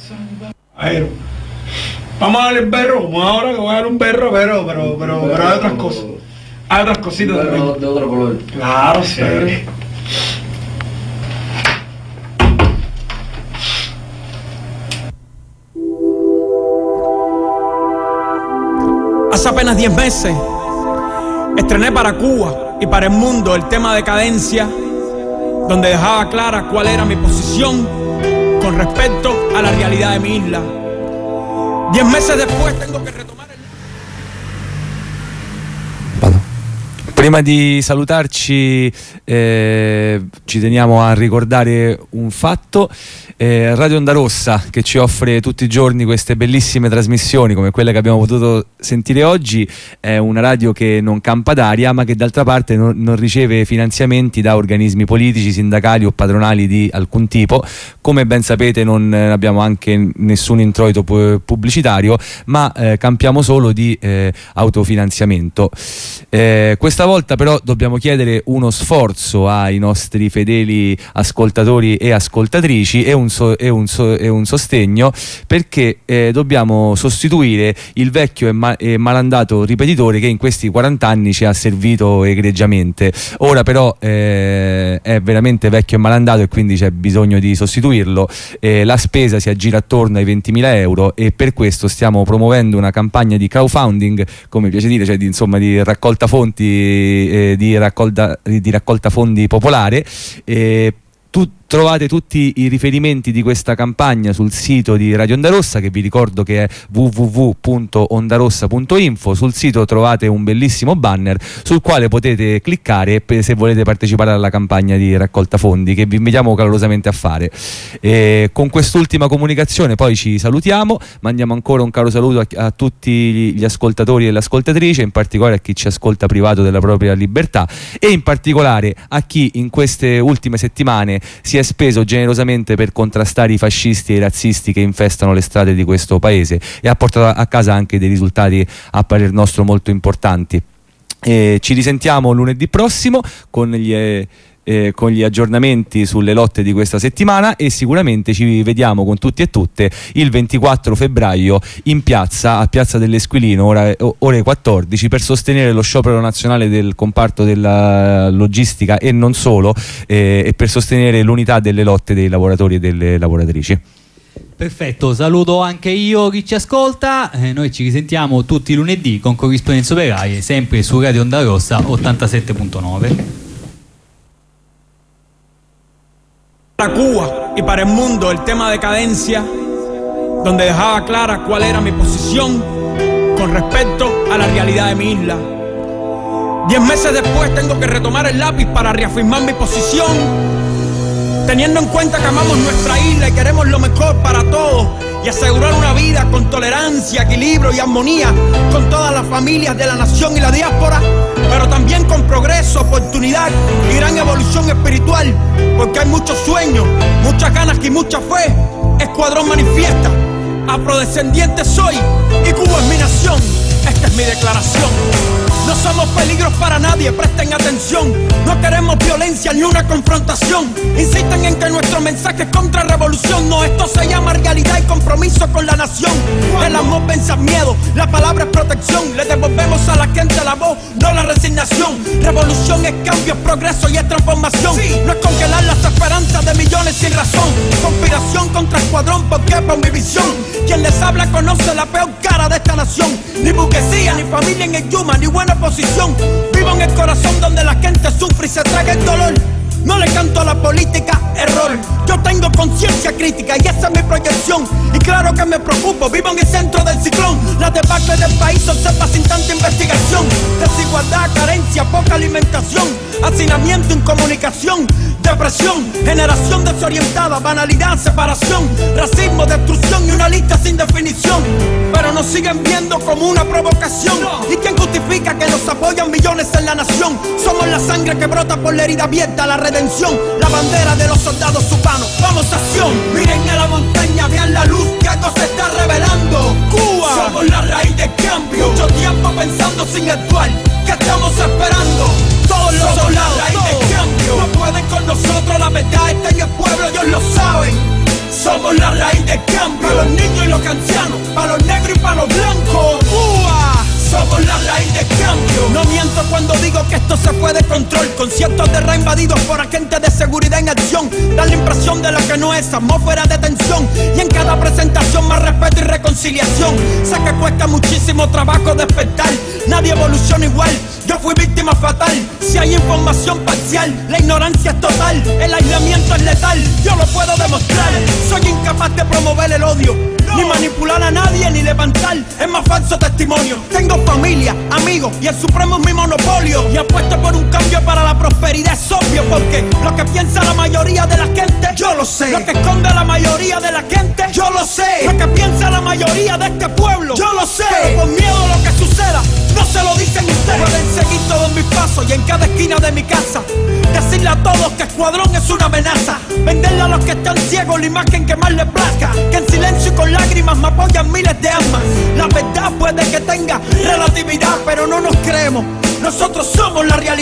Vamos a darle el berro, como ahora que voy a dar un berro, pero hay otras cosas. Hay otras cositas también. De otro color. Claro, sí. Hace apenas 10 meses estrené para Cuba y para el mundo el tema Decadencia, donde dejaba clara cuál era mi posición con respecto a la realidad de mi isla. 10 meses después tengo che retomare. Prima di salutarci ci teniamo a ricordare un fatto. Radio Onda Rossa, che ci offre tutti i giorni queste bellissime trasmissioni come quelle che abbiamo potuto sentire oggi, è una radio che non campa d'aria, ma che d'altra parte non riceve finanziamenti da organismi politici, sindacali o patronali di alcun tipo. Come ben sapete non abbiamo anche nessun introito pubblicitario, ma campiamo solo di autofinanziamento. Questa volta però dobbiamo chiedere uno sforzo ai nostri fedeli ascoltatori e ascoltatrici e un sostegno, perché dobbiamo sostituire il vecchio e malandato ripetitore che in questi 40 anni ci ha servito egregiamente. Ora però è veramente vecchio e malandato e quindi c'è bisogno di sostituirlo. La spesa si aggira attorno ai 20.000 euro e per questo stiamo promuovendo una campagna di crowdfunding, come piace dire, cioè di raccolta fonti, di raccolta fondi popolare. Trovate tutti i riferimenti di questa campagna sul sito di Radio Onda Rossa, che vi ricordo che è www.ondarossa.info. Sul sito trovate un bellissimo banner sul quale potete cliccare se volete partecipare alla campagna di raccolta fondi, che vi invitiamo calorosamente a fare. Con quest'ultima comunicazione poi ci salutiamo, mandiamo ancora un caro saluto a tutti gli ascoltatori e le ascoltatrici, in particolare a chi ci ascolta privato della propria libertà e in particolare a chi in queste ultime settimane si è speso generosamente per contrastare i fascisti e i razzisti che infestano le strade di questo paese e ha portato a casa anche dei risultati a parer nostro molto importanti. Ci risentiamo lunedì prossimo con gli aggiornamenti sulle lotte di questa settimana e sicuramente ci vediamo con tutti e tutte il 24 febbraio in piazza, a Piazza dell'Esquilino, ore 14, per sostenere lo sciopero nazionale del comparto della logistica e non solo, e per sostenere l'unità delle lotte dei lavoratori e delle lavoratrici. Perfetto, saluto anche io chi ci ascolta. Noi ci risentiamo tutti i lunedì con Corrispondenze Operaie, sempre su Radio Onda Rossa 87.9. Para Cuba y para el mundo el tema Decadencia, donde dejaba clara cuál era mi posición con respecto a la realidad de mi isla. 10 meses después tengo que retomar el lápiz para reafirmar mi posición, teniendo en cuenta que amamos nuestra isla y queremos lo mejor para todos y asegurar una vida con tolerancia, equilibrio y armonía con todas las familias de la nación y la diáspora, pero también con progreso, oportunidad y gran evolución espiritual, porque hay muchos sueños, muchas ganas y mucha fe. Escuadrón manifiesta, afrodescendiente soy y Cuba es mi nación. Esta es mi declaración. No somos peligros para nadie, presten atención. No queremos violencia ni una confrontación. Insisten en que nuestro mensaje es contra revolución. No, esto se llama realidad y compromiso con la nación. El amor vence al miedo, la palabra es protección. Le devolvemos a la gente la voz, no la resignación. Revolución es cambio, es progreso y es transformación. No es congelar las esperanzas de millones sin razón. Conspiración contra escuadrón, porque por mi visión. Quien les habla conoce la peor cara de esta nación. Ni burguesía, ni familia en el Yuma, ni buena posición. Vivo en el corazón donde la gente sufre y se traga el dolor. No le canto a la política, error. Yo tengo conciencia crítica y esa es mi proyección. Y claro que me preocupo, vivo en el centro del ciclón. Las debates del país se observa sin tanta investigación. Desigualdad, carencia, poca alimentación, hacinamiento, incomunicación, depresión, generación desorientada, banalidad, separación, racismo, destrucción y una lista sin definición. Pero nos siguen viendo como una provocación. ¿Y quién justifica que nos apoyan millones en la nación? Somos la sangre que brota por la herida abierta, la redención, la bandera de los soldados cubanos. Vamos a acción, miren a la montaña, vean la luz que algo se está revelando. Cuba, somos la raíz del cambio. Mucho tiempo pensando sin actuar, ¿qué estamos esperando? Todos los somos la raíz del cambio. No pueden con nosotros, la verdad está en el pueblo, ellos lo saben. Somos la raíz del cambio. ancianos, para los negros y para los blancos. ¡Ua! Somos la raíz de cambio. No miento cuando digo que esto se fue de control, con cientos de invadidos por agentes de seguridad en acción. Da la impresión de lo que no es, atmósfera de tensión. Y en cada presentación más respeto y reconciliación. Sé que cuesta muchísimo trabajo despertar, nadie evoluciona igual, yo fui víctima fatal. Si hay información parcial, la ignorancia es total, el aislamiento es letal, yo lo puedo demostrar. Soy incapaz de promover el odio, ni manipular a nadie, ni levantar es más falso testimonio. Tengo familia, amigos y el supremo es mi monopolio. Y apuesto por un cambio para la prosperidad, es obvio, porque lo que piensa la mayoría de la gente, yo lo sé. Lo que esconde la mayoría de la gente, yo lo sé. Lo que piensa la mayoría de este pueblo, yo lo sé. Pero por miedo a lo que suceda, no se lo dicen ustedes. Pueden seguir todos mis pasos y en cada esquina de mi casa decirle a todos que Escuadrón es una amenaza. Venderle a los que están ciegos la imagen que más les plazca, que en silencio y con lágrimas me apoyan miles de almas. La verdad puede que tenga relatividad, pero no nos creemos, nosotros somos la realidad.